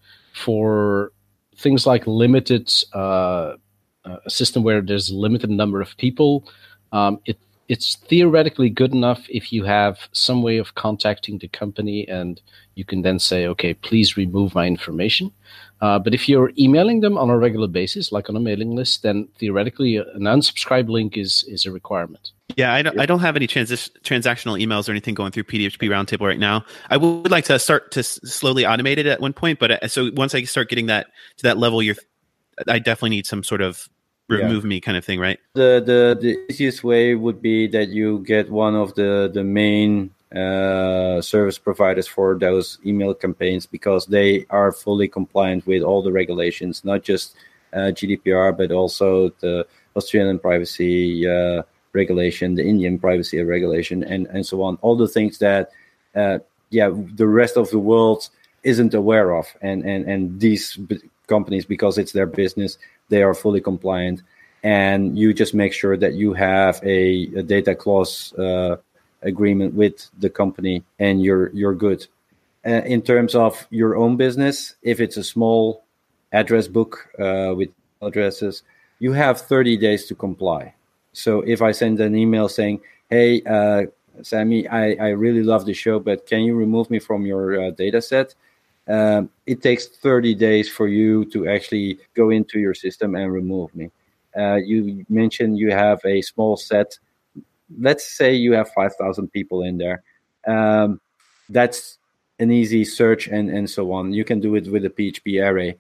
for things like limited, uh, a system where there's a limited number of people, um, it it's theoretically good enough if you have some way of contacting the company and you can then say, okay, please remove my information. Uh, but if you're emailing them on a regular basis, like on a mailing list, then theoretically an unsubscribe link is is a requirement. Yeah, I don't, I don't have any transi- transactional emails or anything going through P H P Roundtable right now. I would like to start to s- slowly automate it at one point, but uh, so once I start getting that to that level, you're, I definitely need some sort of remove yeah. me kind of thing, right? The the the easiest way would be that you get one of the the main uh, service providers for those email campaigns, because they are fully compliant with all the regulations, not just uh, G D P R, but also the Australian privacy uh, regulation, the Indian privacy regulation, and, and so on. All the things that, uh, yeah, the rest of the world isn't aware of. And, and, and these b- companies, because it's their business, they are fully compliant. And you just make sure that you have a, a data clause uh, agreement with the company, and you're you're good. Uh, in terms of your own business, if it's a small address book uh, with addresses, you have thirty days to comply. So if I send an email saying, hey, uh, Sammy, I, I really love the show, but can you remove me from your uh, data set? Um, it takes thirty days for you to actually go into your system and remove me. Uh, you mentioned you have a small set. Let's say you have five thousand people in there. Um, that's an easy search and, and so on. You can do it with a P H P array.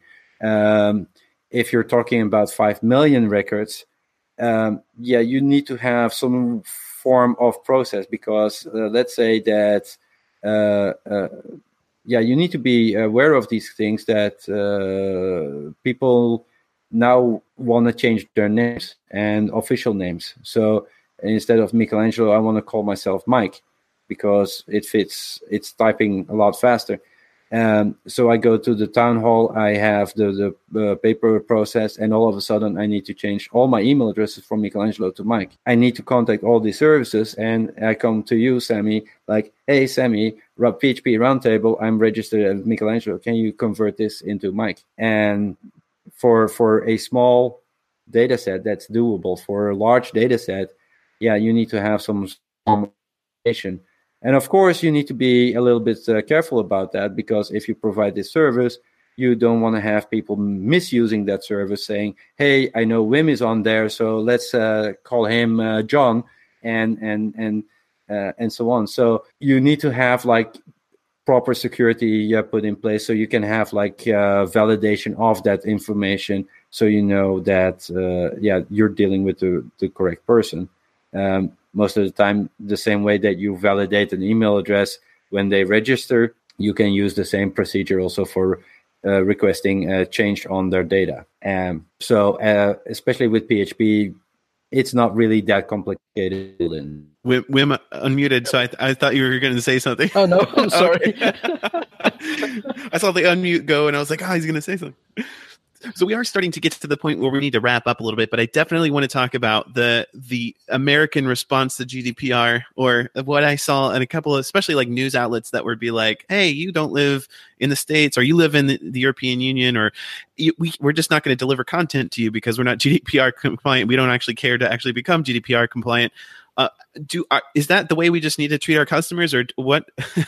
Um, if you're talking about five million records, um, yeah, you need to have some form of process, because uh, let's say that, uh, uh, yeah, you need to be aware of these things, that uh, people now want to change their names and official names. So instead of Michelangelo, I want to call myself Mike, because it fits, it's typing a lot faster. Um, so I go to the town hall, I have the, the uh, paper process, and all of a sudden I need to change all my email addresses from Michelangelo to Mike. I need to contact all these services, and I come to you, Sammy, like, hey, Sammy, P H P Roundtable, I'm registered as Michelangelo. Can you convert this into Mike? And for for a small data set, that's doable. For a large data set, yeah, you need to have some information. And of course, you need to be a little bit uh, careful about that, because if you provide this service, you don't want to have people misusing that service, saying, hey, I know Wim is on there, so let's uh, call him uh, John, and and and uh, and so on. So you need to have like proper security uh, put in place, so you can have like uh, validation of that information, so you know that uh, yeah, you're dealing with the, the correct person. Um, most of the time, the same way that you validate an email address when they register, you can use the same procedure also for uh, requesting a change on their data. Um, so uh, especially with P H P, it's not really that complicated. Wim, Wim unmuted, so I, th- I thought you were going to say something. Oh, no, I'm sorry. I saw the unmute go, and I was like, oh, he's going to say something. So we are starting to get to the point where we need to wrap up a little bit, but I definitely want to talk about the the American response to G D P R, or what I saw in a couple of, especially like news outlets that would be like, hey, you don't live in the States, or you live in the, the European Union, or you, we, we're just not going to deliver content to you because we're not G D P R compliant. We don't actually care to actually become G D P R compliant. uh, do uh, is that the way we just need to treat our customers, or what?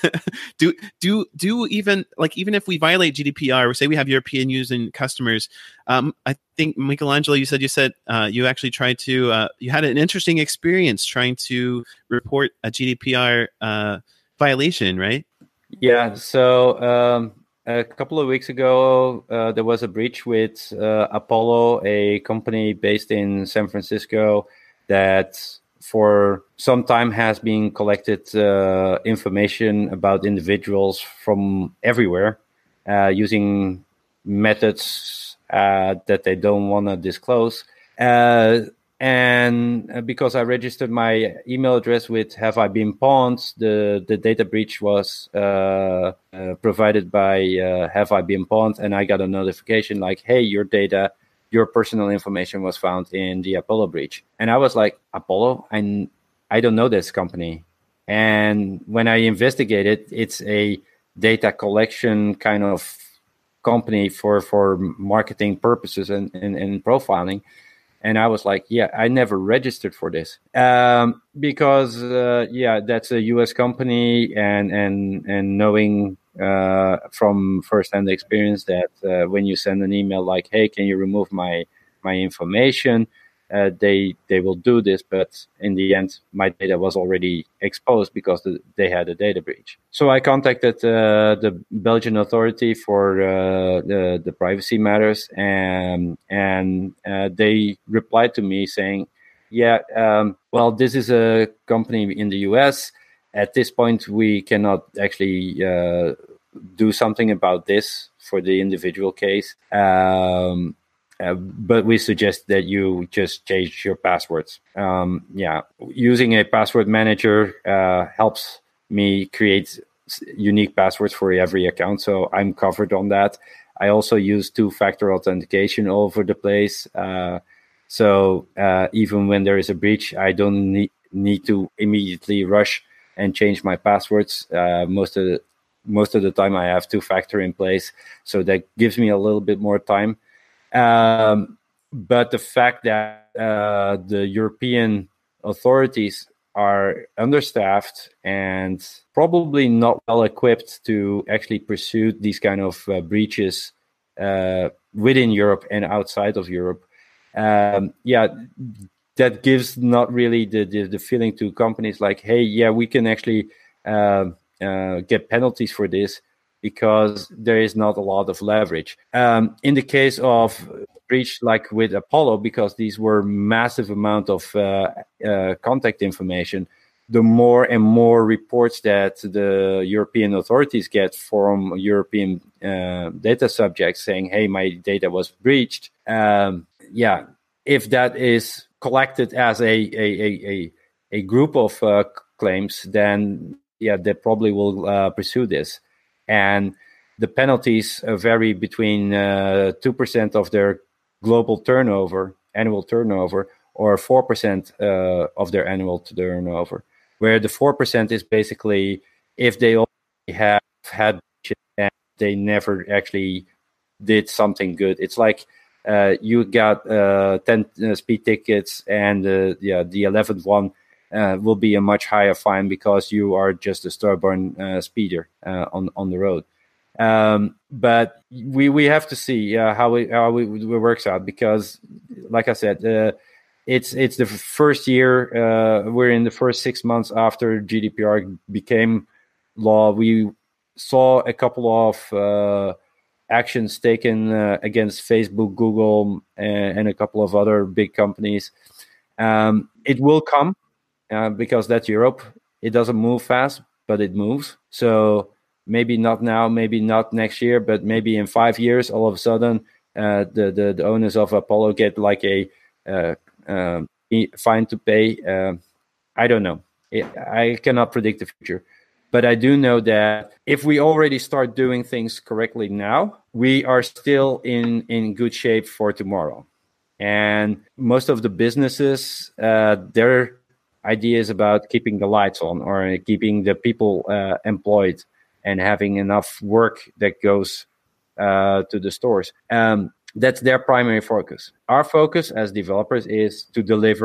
do do do even like even if we violate G D P R, or say we have European using customers, um, I think Michelangelo, you said you said uh, you actually tried to uh, you had an interesting experience trying to report a G D P R uh, violation, right? Yeah. So um, a couple of weeks ago, uh, there was a breach with uh, Apollo, a company based in San Francisco that for some time has been collected uh, information about individuals from everywhere uh, using methods uh, that they don't want to disclose. Uh, and because I registered my email address with Have I Been Pawned, the, the data breach was uh, uh, provided by uh, Have I Been Pawned, and I got a notification like, hey, your data, your personal information was found in the Apollo breach. And I was like, Apollo? I, I don't know this company. And when I investigated, it's a data collection kind of company for, for marketing purposes and, and, and profiling. And I was like, yeah, I never registered for this um, because, uh, yeah, that's a U S company, and and and knowing uh, from firsthand experience that uh, when you send an email like, hey, can you remove my my information, uh, they they will do this. But in the end, my data was already exposed because the, they had a data breach. So I contacted uh, the Belgian authority for uh, the, the privacy matters, and, and uh, they replied to me saying, yeah, um, well, this is a company in the U S. At this point, we cannot actually uh, do something about this for the individual case. Um, Uh, but we suggest that you just change your passwords. Um, yeah, using a password manager uh, helps me create unique passwords for every account, so I'm covered on that. I also use two-factor authentication all over the place. Uh, so uh, even when there is a breach, I don't need, need to immediately rush and change my passwords. Uh, most of the, most of the time, I have two-factor in place, so that gives me a little bit more time. Um, but the fact that uh, the European authorities are understaffed and probably not well equipped to actually pursue these kind of uh, breaches uh, within Europe and outside of Europe, um, yeah, that gives not really the, the, the feeling to companies like, hey, yeah, we can actually uh, uh, get penalties for this, because there is not a lot of leverage. Um, in the case of breach like with Apollo, because these were massive amount of uh, uh, contact information, the more and more reports that the European authorities get from European uh, data subjects saying, hey, my data was breached. Um, yeah, if that is collected as a, a, a, a, a group of uh, claims, then yeah, they probably will uh, pursue this. And the penalties vary between uh, two percent of their global turnover, annual turnover, or four percent uh, of their annual turnover, where the four percent is basically if they already have had and they never actually did something good. It's like uh, you got uh, ten uh, speed tickets, and uh, yeah, the eleventh one Uh, will be a much higher fine because you are just a stubborn uh, speeder uh, on on the road. Um, but we we have to see uh, how it how it, it works out, because, like I said, uh, it's it's the first year. Uh, we're in the first six months after G D P R became law. We saw a couple of uh, actions taken uh, against Facebook, Google, and, and a couple of other big companies. Um, it will come. Uh, because that's Europe. It doesn't move fast, but it moves. So maybe not now, maybe not next year, but maybe in five years, all of a sudden, uh, the, the the owners of Apollo get like a uh, uh, fine to pay. Uh, I don't know. It, I cannot predict the future. But I do know that if we already start doing things correctly now, we are still in, in good shape for tomorrow. And most of the businesses, uh, they're ideas about keeping the lights on or keeping the people uh, employed and having enough work that goes uh, to the stores. Um, that's their primary focus. Our focus as developers is to deliver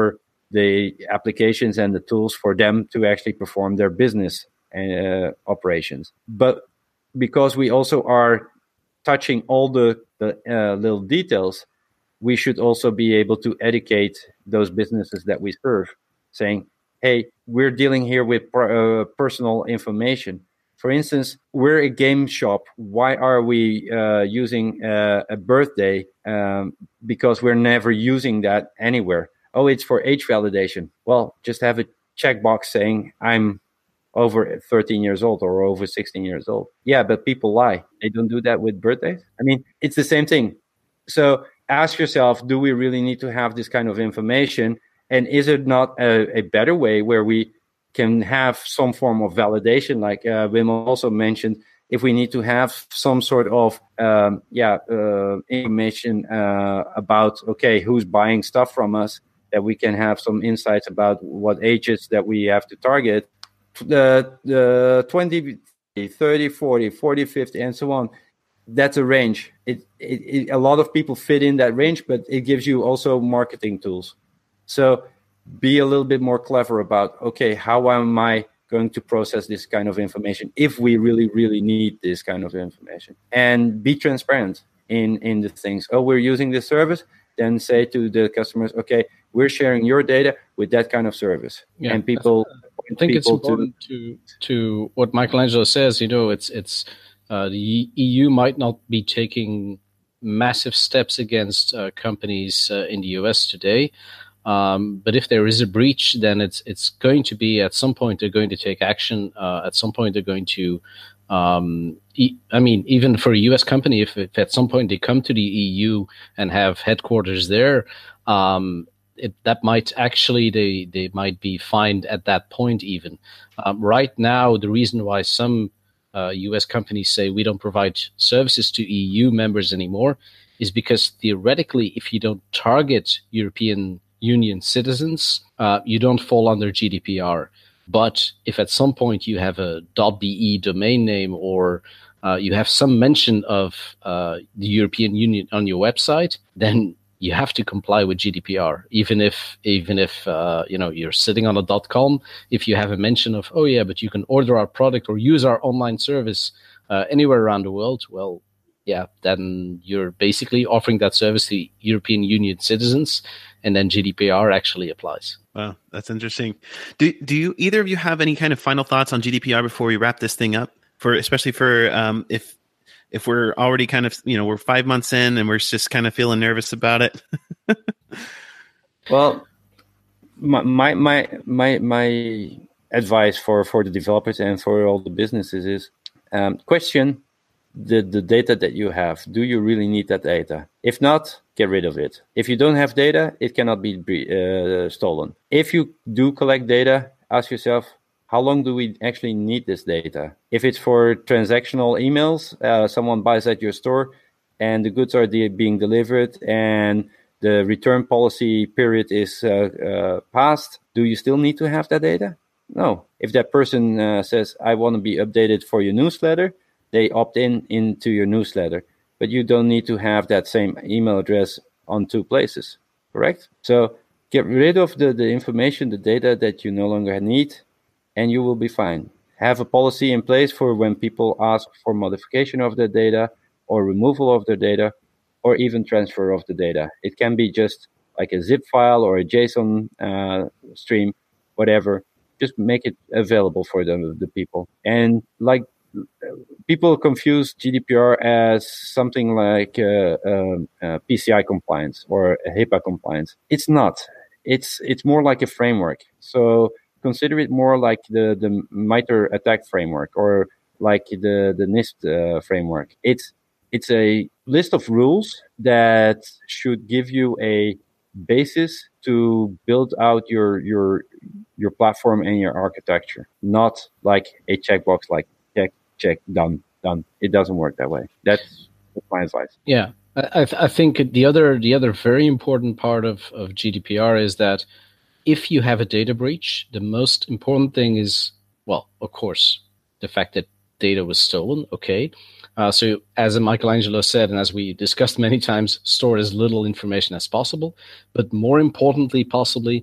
the applications and the tools for them to actually perform their business uh, operations. But because we also are touching all the, the uh, little details, we should also be able to educate those businesses that we serve, saying, hey, we're dealing here with uh, personal information. For instance, we're a game shop. Why are we uh, using uh, a birthday? Um, because we're never using that anywhere. Oh, it's for age validation. Well, just have a checkbox saying I'm over thirteen years old or over sixteen years old. Yeah, but people lie. They don't do that with birthdays. I mean, it's the same thing. So ask yourself, do we really need to have this kind of information? And is it not a, a better way where we can have some form of validation? Like uh, Wim also mentioned, if we need to have some sort of um, yeah uh, information uh, about, okay, who's buying stuff from us, that we can have some insights about what ages that we have to target, the, the twenty, thirty, forty, forty, fifty, and so on. That's a range. It, it, it a lot of people fit in that range, but it gives you also marketing tools. So be a little bit more clever about, okay, how am I going to process this kind of information if we really, really need this kind of information? And be transparent in, in the things. Oh, we're using this service. Then say to the customers, okay, we're sharing your data with that kind of service. Yeah, and people, I think people it's important to, to to what Michelangelo says. You know, it's it's uh, the E U might not be taking massive steps against uh, companies uh, in the U S today. Um, but if there is a breach, then it's it's going to be at some point they're going to take action. Uh, at some point they're going to, um, e- I mean, even for a U S company, if, if at some point they come to the E U and have headquarters there, um, it, that might actually they they might be fined at that point even. Um, right now, the reason why some uh, U S companies say we don't provide services to E U members anymore is because theoretically, if you don't target European Union citizens, uh, you don't fall under G D P R. But if at some point you have a .be domain name or uh, you have some mention of uh, the European Union on your website, then you have to comply with G D P R. Even if, even if uh, you know you're sitting on a .com, if you have a mention of, oh yeah, but you can order our product or use our online service uh, anywhere around the world, well, yeah, then you're basically offering that service to European Union citizens, and then G D P R actually applies. Wow, that's interesting. Do do you either of you have any kind of final thoughts on G D P R before we wrap this thing up? For especially for um, if if we're already kind of, you know, we're five months in and we're just kind of feeling nervous about it. Well, my my my my my advice for, for the developers and for all the businesses is um, question the the data that you have. Do you really need that data? If not, get rid of it. If you don't have data, it cannot be uh, stolen. If you do collect data, ask yourself, how long do we actually need this data? If it's for transactional emails, uh, someone buys at your store and the goods are de- being delivered and the return policy period is uh, uh, passed, do you still need to have that data? No. If that person uh, says, I want to be updated for your newsletter, they opt in into your newsletter, but you don't need to have that same email address on two places, correct? So get rid of the, the information, the data that you no longer need, and you will be fine. Have a policy in place for when people ask for modification of their data or removal of their data or even transfer of the data. It can be just like a zip file or a JSON uh, stream, whatever. Just make it available for the, the people. And like, people confuse G D P R as something like uh, uh, uh, P C I compliance or a HIPAA compliance. It's not. It's it's more like a framework. So consider it more like the, the MITRE ATT&CK framework or like the, the NIST uh, framework. It's it's a list of rules that should give you a basis to build out your your your platform and your architecture, not like a checkbox like check, check, done, done. It doesn't work that way. That's my advice. Yeah, I, th- I think the other the other very important part of, of G D P R is that if you have a data breach, the most important thing is, well, of course, the fact that data was stolen. Okay, uh, so as Michelangelo said, and as we discussed many times, store as little information as possible. But more importantly, possibly,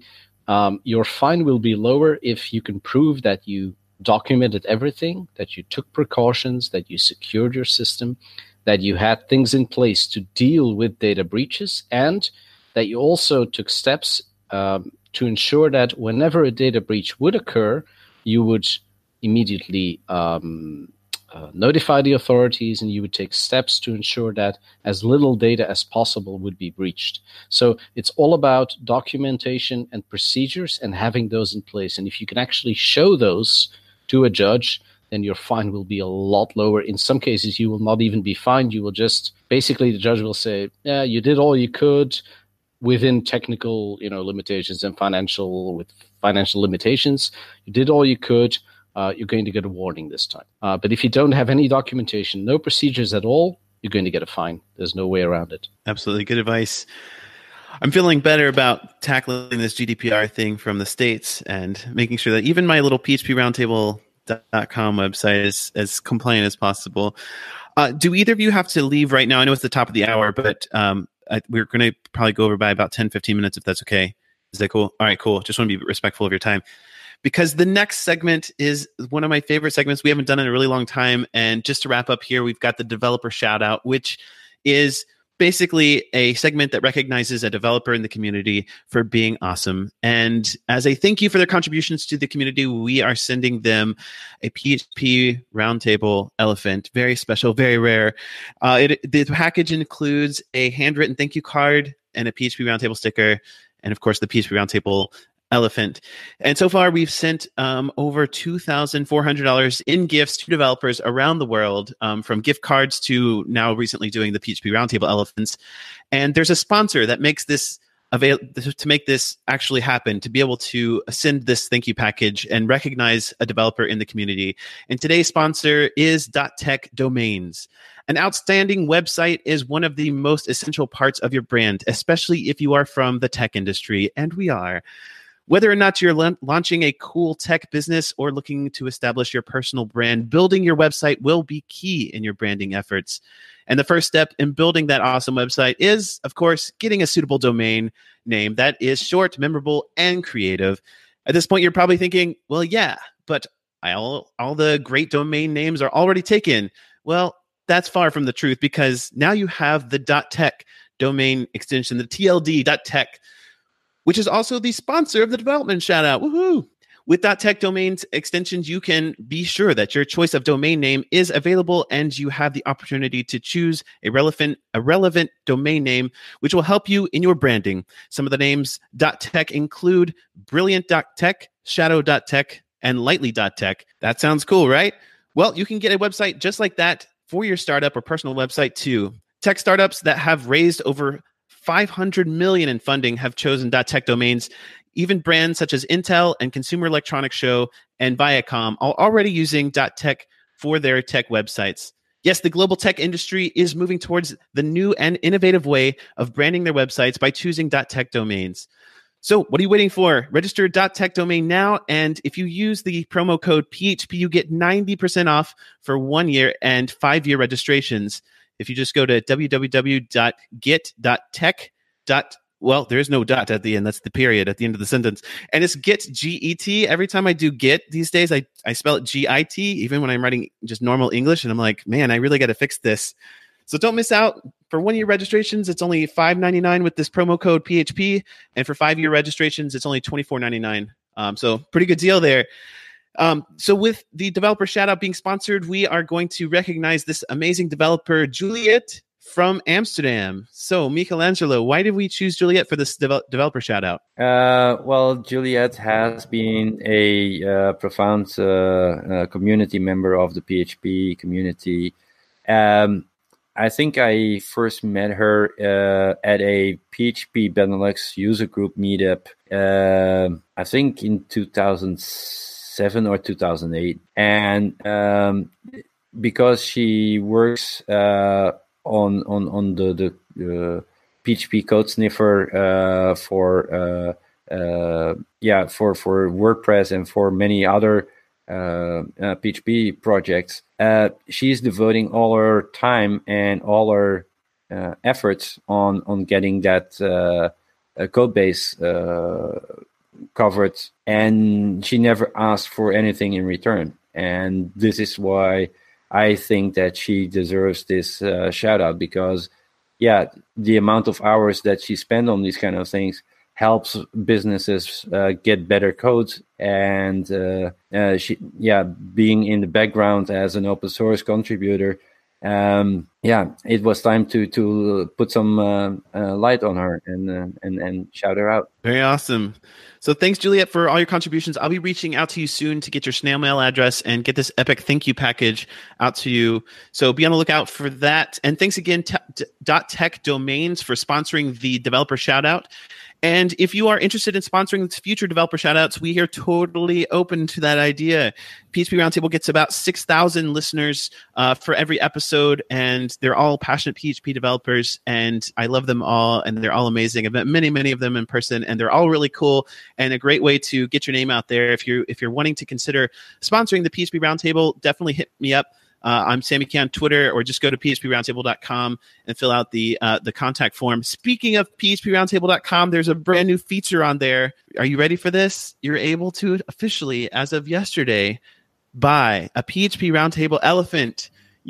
Um, your fine will be lower if you can prove that you documented everything, that you took precautions, that you secured your system, that you had things in place to deal with data breaches, and that you also took steps um, to ensure that whenever a data breach would occur, you would immediately um, uh, notify the authorities, and you would take steps to ensure that as little data as possible would be breached. So it's all about documentation and procedures and having those in place. And if you can actually show those to a judge, then your fine will be a lot lower. In some cases, you will not even be fined. You will just, basically the judge will say, yeah, you did all you could within technical, you know, limitations and financial, with financial limitations. You did all you could. Uh, you're going to get a warning this time. Uh, but if you don't have any documentation, no procedures at all, you're going to get a fine. There's no way around it. Absolutely. Good advice. I'm feeling better about tackling this G D P R thing from the States and making sure that even my little P H P roundtable dot com website is as compliant as possible. Uh, do either of you have to leave right now? I know it's the top of the hour, but um, I, we're going to probably go over by about ten, fifteen minutes if that's okay. Is that cool? All right, cool. Just want to be respectful of your time. Because the next segment is one of my favorite segments. We haven't done it in a really long time. And just to wrap up here, we've got the developer shout out, which is basically a segment that recognizes a developer in the community for being awesome. And as a thank you for their contributions to the community, we are sending them a P H P Roundtable Elephant. Very special, very rare. Uh, it, the package includes a handwritten thank you card and a P H P Roundtable sticker. And of course, the P H P Roundtable Elephant. And so far, we've sent um, over two thousand four hundred dollars in gifts to developers around the world, um, from gift cards to now recently doing the P H P Roundtable Elephants. And there's a sponsor that makes this avail- to make this actually happen, to be able to send this thank you package and recognize a developer in the community. And today's sponsor is .tech Domains. An outstanding website is one of the most essential parts of your brand, especially if you are from the tech industry, and we are. Whether or not you're la- launching a cool tech business or looking to establish your personal brand, building your website will be key in your branding efforts. And the first step in building that awesome website is, of course, getting a suitable domain name that is short, memorable, and creative. At this point, you're probably thinking, well, yeah, but all, all the great domain names are already taken. Well, that's far from the truth, because now you have the .tech domain extension, the T L D .tech, which is also the sponsor of the development shout out. Woohoo! With .tech domains extensions, you can be sure that your choice of domain name is available, and you have the opportunity to choose a relevant, a relevant domain name, which will help you in your branding. Some of the names .tech include Brilliant dot tech, Shadow dot tech, and Lightly dot tech. That sounds cool, right? Well, you can get a website just like that for your startup or personal website too. Tech startups that have raised over five hundred million dollars in funding have chosen .tech domains. Even brands such as Intel and Consumer Electronics Show and Viacom are already using .tech for their tech websites. Yes, the global tech industry is moving towards the new and innovative way of branding their websites by choosing .tech domains. So what are you waiting for? Register .tech domain now, and if you use the promo code P H P, you get ninety percent off for one year and five-year registrations. If you just go to w w w dot get dot tech. Well, there is no dot at the end. That's the period at the end of the sentence. And it's get, G E T. Every time I do get these days, I, I spell it G I T, even when I'm writing just normal English. And I'm like, man, I really got to fix this. So don't miss out. For one-year registrations, it's only five dollars and ninety-nine cents with this promo code P H P. And for five-year registrations, it's only twenty-four dollars and ninety-nine cents. Um, so pretty good deal there. Um, so with the developer shout-out being sponsored, we are going to recognize this amazing developer, Juliet from Amsterdam. So, Michelangelo, why did we choose Juliet for this de- developer shout-out? Uh, well, Juliet has been a uh, profound uh, uh, community member of the P H P community. Um, I think I first met her uh, at a P H P Benelux user group meetup, uh, I think in two thousand seven or two thousand eight. And um, because she works uh, on on on the the uh, P H P code sniffer uh, for uh, uh, yeah for for WordPress and for many other uh, uh, P H P projects, uh, she's devoting all her time and all her uh, efforts on on getting that uh, code base uh, covered, and she never asked for anything in return. And this is why I think that she deserves this uh, shout out, because yeah, the amount of hours that she spent on these kind of things helps businesses uh, get better codes. And uh, uh, she, yeah, being in the background as an open source contributor, um, yeah, it was time to to put some uh, uh, light on her and uh, and and shout her out. Very awesome. So thanks, Juliet, for all your contributions. I'll be reaching out to you soon to get your snail mail address and get this epic thank you package out to you. So be on the lookout for that. And thanks again, t- t- .tech Domains, for sponsoring the developer shoutout. And if you are interested in sponsoring future developer shoutouts, we are totally open to that idea. P H P Roundtable gets about six thousand listeners uh, for every episode, and they're all passionate P H P developers, and I love them all, and they're all amazing. I've met many, many of them in person, and they're all really cool, and a great way to get your name out there. If you're, if you're wanting to consider sponsoring the P H P Roundtable, definitely hit me up. Uh, I'm Sammy Key on Twitter, or just go to P H P roundtable dot com and fill out the uh, the contact form. Speaking of P H P roundtable dot com, there's a brand new feature on there. Are you ready for this? You're able to officially, as of yesterday, buy a P H P Roundtable elephant.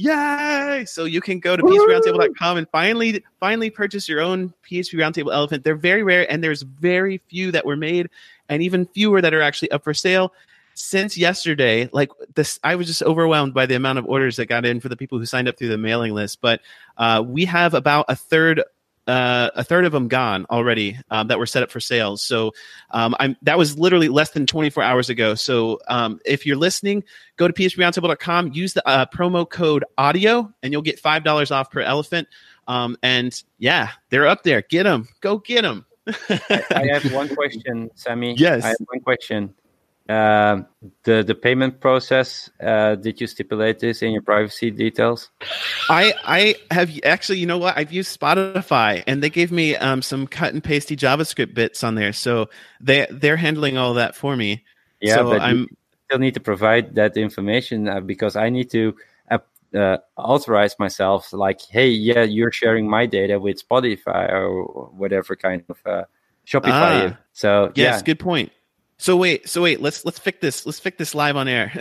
Yay! So you can go to P H P roundtable dot com and finally finally purchase your own P H P Roundtable elephant. They're very rare, and there's very few that were made, and even fewer that are actually up for sale. Since yesterday, like this, I was just overwhelmed by the amount of orders that got in for the people who signed up through the mailing list. But uh, we have about a third, uh, a third of them gone already um, that were set up for sales. So um, I'm that was literally less than twenty-four hours ago. So um, if you're listening, go to P H P roundtable dot com, use the uh, promo code audio, and you'll get five dollars off per elephant. Um, and yeah, they're up there. Get them. Go get them. I, I have one question, Sammy. Yes. I have one question. Uh, the the payment process, uh, did you stipulate this in your privacy details? I I have actually, you know what? I've used Spotify, and they gave me um, some cut and pasty JavaScript bits on there, so they they're handling all that for me. Yeah, so but I'm you still need to provide that information uh, because I need to uh, uh, authorize myself. Like, hey, yeah, you're sharing my data with Spotify or whatever kind of uh, Shopify. Ah, so yes, yeah, good point. So wait, so wait, let's let's fix this. Let's fix this live on air.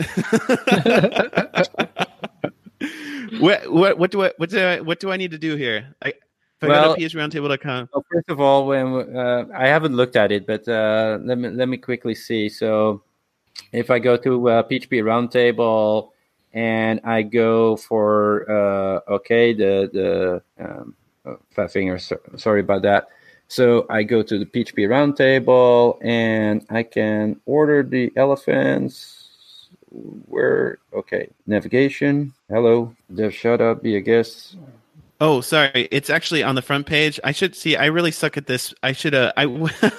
what what what do I what do I what do I need to do here? I, if I well, go to P H P roundtable dot com. Well, first of all, when uh, I haven't looked at it, but uh, let me let me quickly see. So if I go to uh, P H P Roundtable and I go for uh, okay, the the um, oh, five fingers. So, sorry about that. So I go to the P H P Roundtable and I can order the elephants. Where? Okay, navigation. Hello, there. Shut up, be a guest. Oh, sorry. It's actually on the front page. I should see. I really suck at this. I should. Uh, I.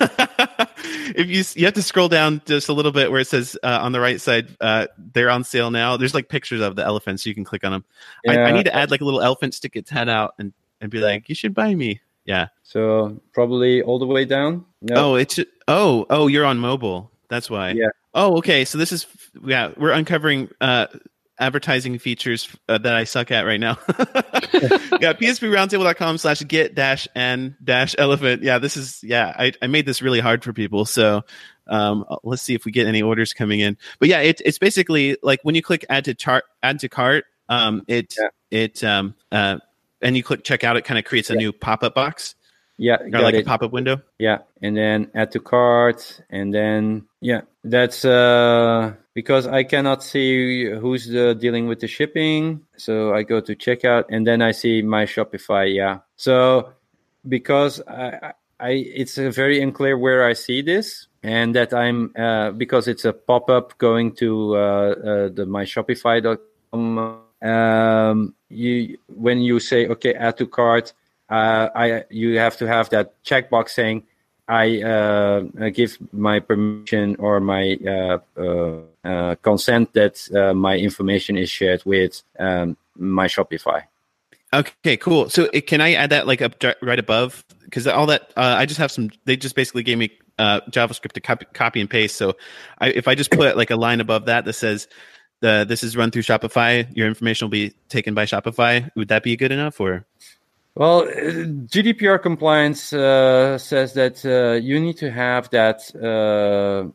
if you you have to scroll down just a little bit where it says uh, on the right side, uh, they're on sale now. There's like pictures of the elephants, so you can click on them. Yeah. I, I need to add like a little elephant stick its head out and and be like, you should buy me. Yeah. So probably all the way down. No. Oh, it's oh oh you're on mobile. That's why. Yeah. Oh, okay. So this is yeah. We're uncovering uh, advertising features uh, that I suck at right now. Yeah. P H P roundtable dot com slash get dash n dash elephant. Yeah. This is yeah. I I made this really hard for people. So um, let's see if we get any orders coming in. But yeah, it, it's basically like when you click add to chart, add to cart. Um, it yeah. it um uh. And you click checkout, it kind of creates a yeah. new pop-up box. Yeah. Or like it. a pop-up window. Yeah. And then add to cart. And then, yeah, that's uh, because I cannot see who's uh, dealing with the shipping. So I go to checkout and then I see my Shopify. Yeah. So because I, I it's uh, very unclear where I see this. And that I'm, uh, because it's a pop-up going to uh, uh, the my Shopify dot com. Um, you when you say okay, add to cart, uh, I you have to have that checkbox saying I uh, give my permission or my uh, uh, uh, consent that uh, my information is shared with um, my Shopify. Okay, cool. So it, can I add that like up right above? Because all that uh, I just have some. They just basically gave me uh, JavaScript to copy, copy and paste. So I, if I just put like a line above that that says. The, this is run through Shopify. Your information will be taken by Shopify. Would that be good enough, or? Well, uh, G D P R compliance uh, says that uh, you need to have that. Uh,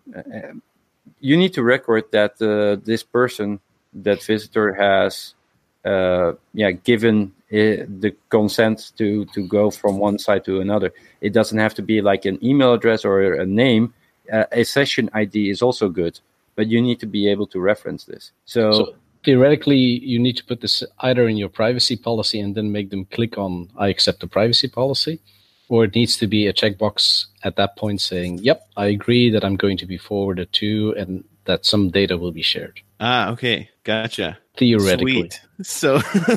you need to record that uh, this person, that visitor, has, uh, yeah, given uh, the consent to to go from one site to another. It doesn't have to be like an email address or a name. Uh, a session I D is also good, but you need to be able to reference this. So, so theoretically, you need to put this either in your privacy policy and then make them click on I accept the privacy policy, or it needs to be a checkbox at that point saying, yep, I agree that I'm going to be forwarded to and that some data will be shared. Ah, okay. Gotcha. Theoretically. Sweet. So,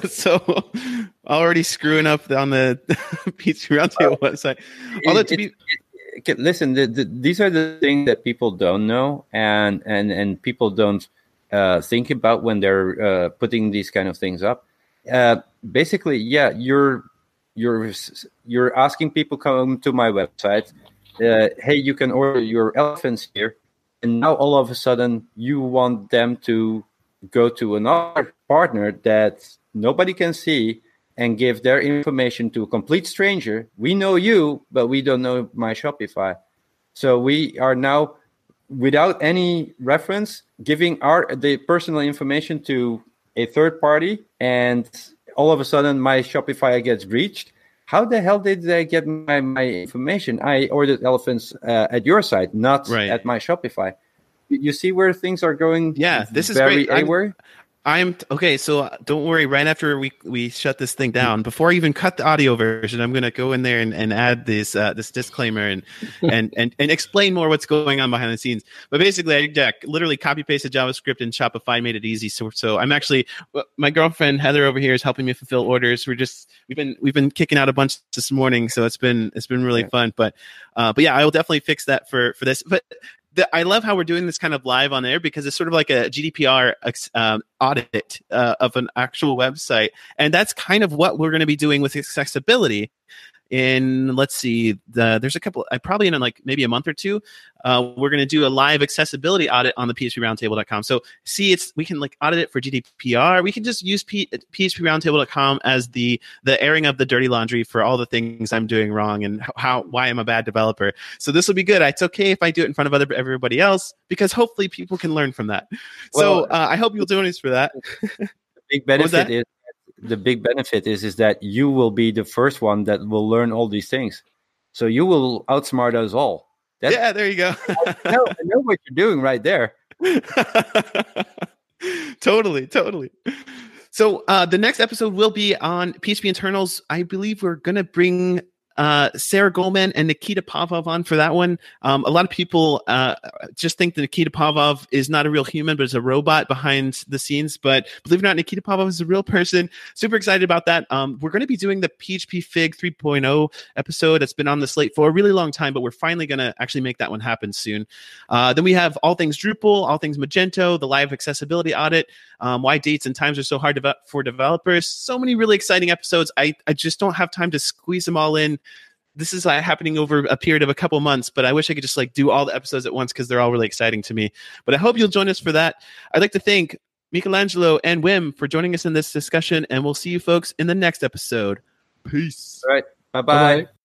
so already screwing up on the P H P Roundtable uh, website. Although it, to be... it, it, listen, the, the, these are the things that people don't know, and, and, and people don't Uh, think about when they're uh, putting these kind of things up. Uh, basically, yeah, you're you're you're asking people come to my website. Uh, hey, you can order your elephants here, and now all of a sudden you want them to go to another partner that nobody can see and give their information to a complete stranger. We know you, but we don't know my Shopify. So we are now, without any reference, giving our the personal information to a third party, and all of a sudden my Shopify gets breached. How the hell did they get my, my information? I ordered elephants uh, at your site, not right. at my Shopify. You see where things are going? Yeah, this is very great. aware. I'm okay. So don't worry. Right after we, we shut this thing down, before I even cut the audio version, I'm going to go in there and, and add this uh, this disclaimer and, and and and explain more what's going on behind the scenes. But basically, I yeah, literally copy pasted JavaScript in Shopify, made it easy. So so I'm actually, my girlfriend Heather over here is helping me fulfill orders. We're just we've been we've been kicking out a bunch this morning, so it's been it's been really yeah. fun. But uh, but yeah, I will definitely fix that for for this. But The, I love how we're doing this kind of live on air, because it's sort of like a G D P R um, audit uh, of an actual website. And that's kind of what we're going to be doing with accessibility in, let's see, the, there's a couple, I probably in like maybe a month or two, uh, we're going to do a live accessibility audit on the P H P roundtable dot com. So see, it's, we can like audit it for G D P R. We can just use P- P H P roundtable dot com as the, the airing of the dirty laundry for all the things I'm doing wrong and how, why I'm a bad developer. So this will be good. It's okay if I do it in front of other, everybody else, because hopefully people can learn from that. So well, uh, I hope you'll join us for that. The big benefit is, the big benefit is, is that you will be the first one that will learn all these things. So you will outsmart us all. That's, yeah, there you go. I, know, I know what you're doing right there. Totally, totally. So uh, the next episode will be on P H P internals. I believe we're going to bring uh, Sarah Goldman and Nikita Pavlov on for that one. Um, a lot of people uh, just think that Nikita Pavlov is not a real human, but is a robot behind the scenes. But believe it or not, Nikita Pavlov is a real person. Super excited about that. Um, we're going to be doing the P H P Fig three point oh episode. It's been on the slate for a really long time, but we're finally going to actually make that one happen soon. Uh, then we have all things Drupal, all things Magento, the live accessibility audit, um, why dates and times are so hard to, for developers. So many really exciting episodes. I, I just don't have time to squeeze them all in. This is uh, happening over a period of a couple months, but I wish I could just like do all the episodes at once because they're all really exciting to me. But I hope you'll join us for that. I'd like to thank Michelangelo and Wim for joining us in this discussion, and we'll see you folks in the next episode. Peace. All right. Bye-bye. Bye-bye.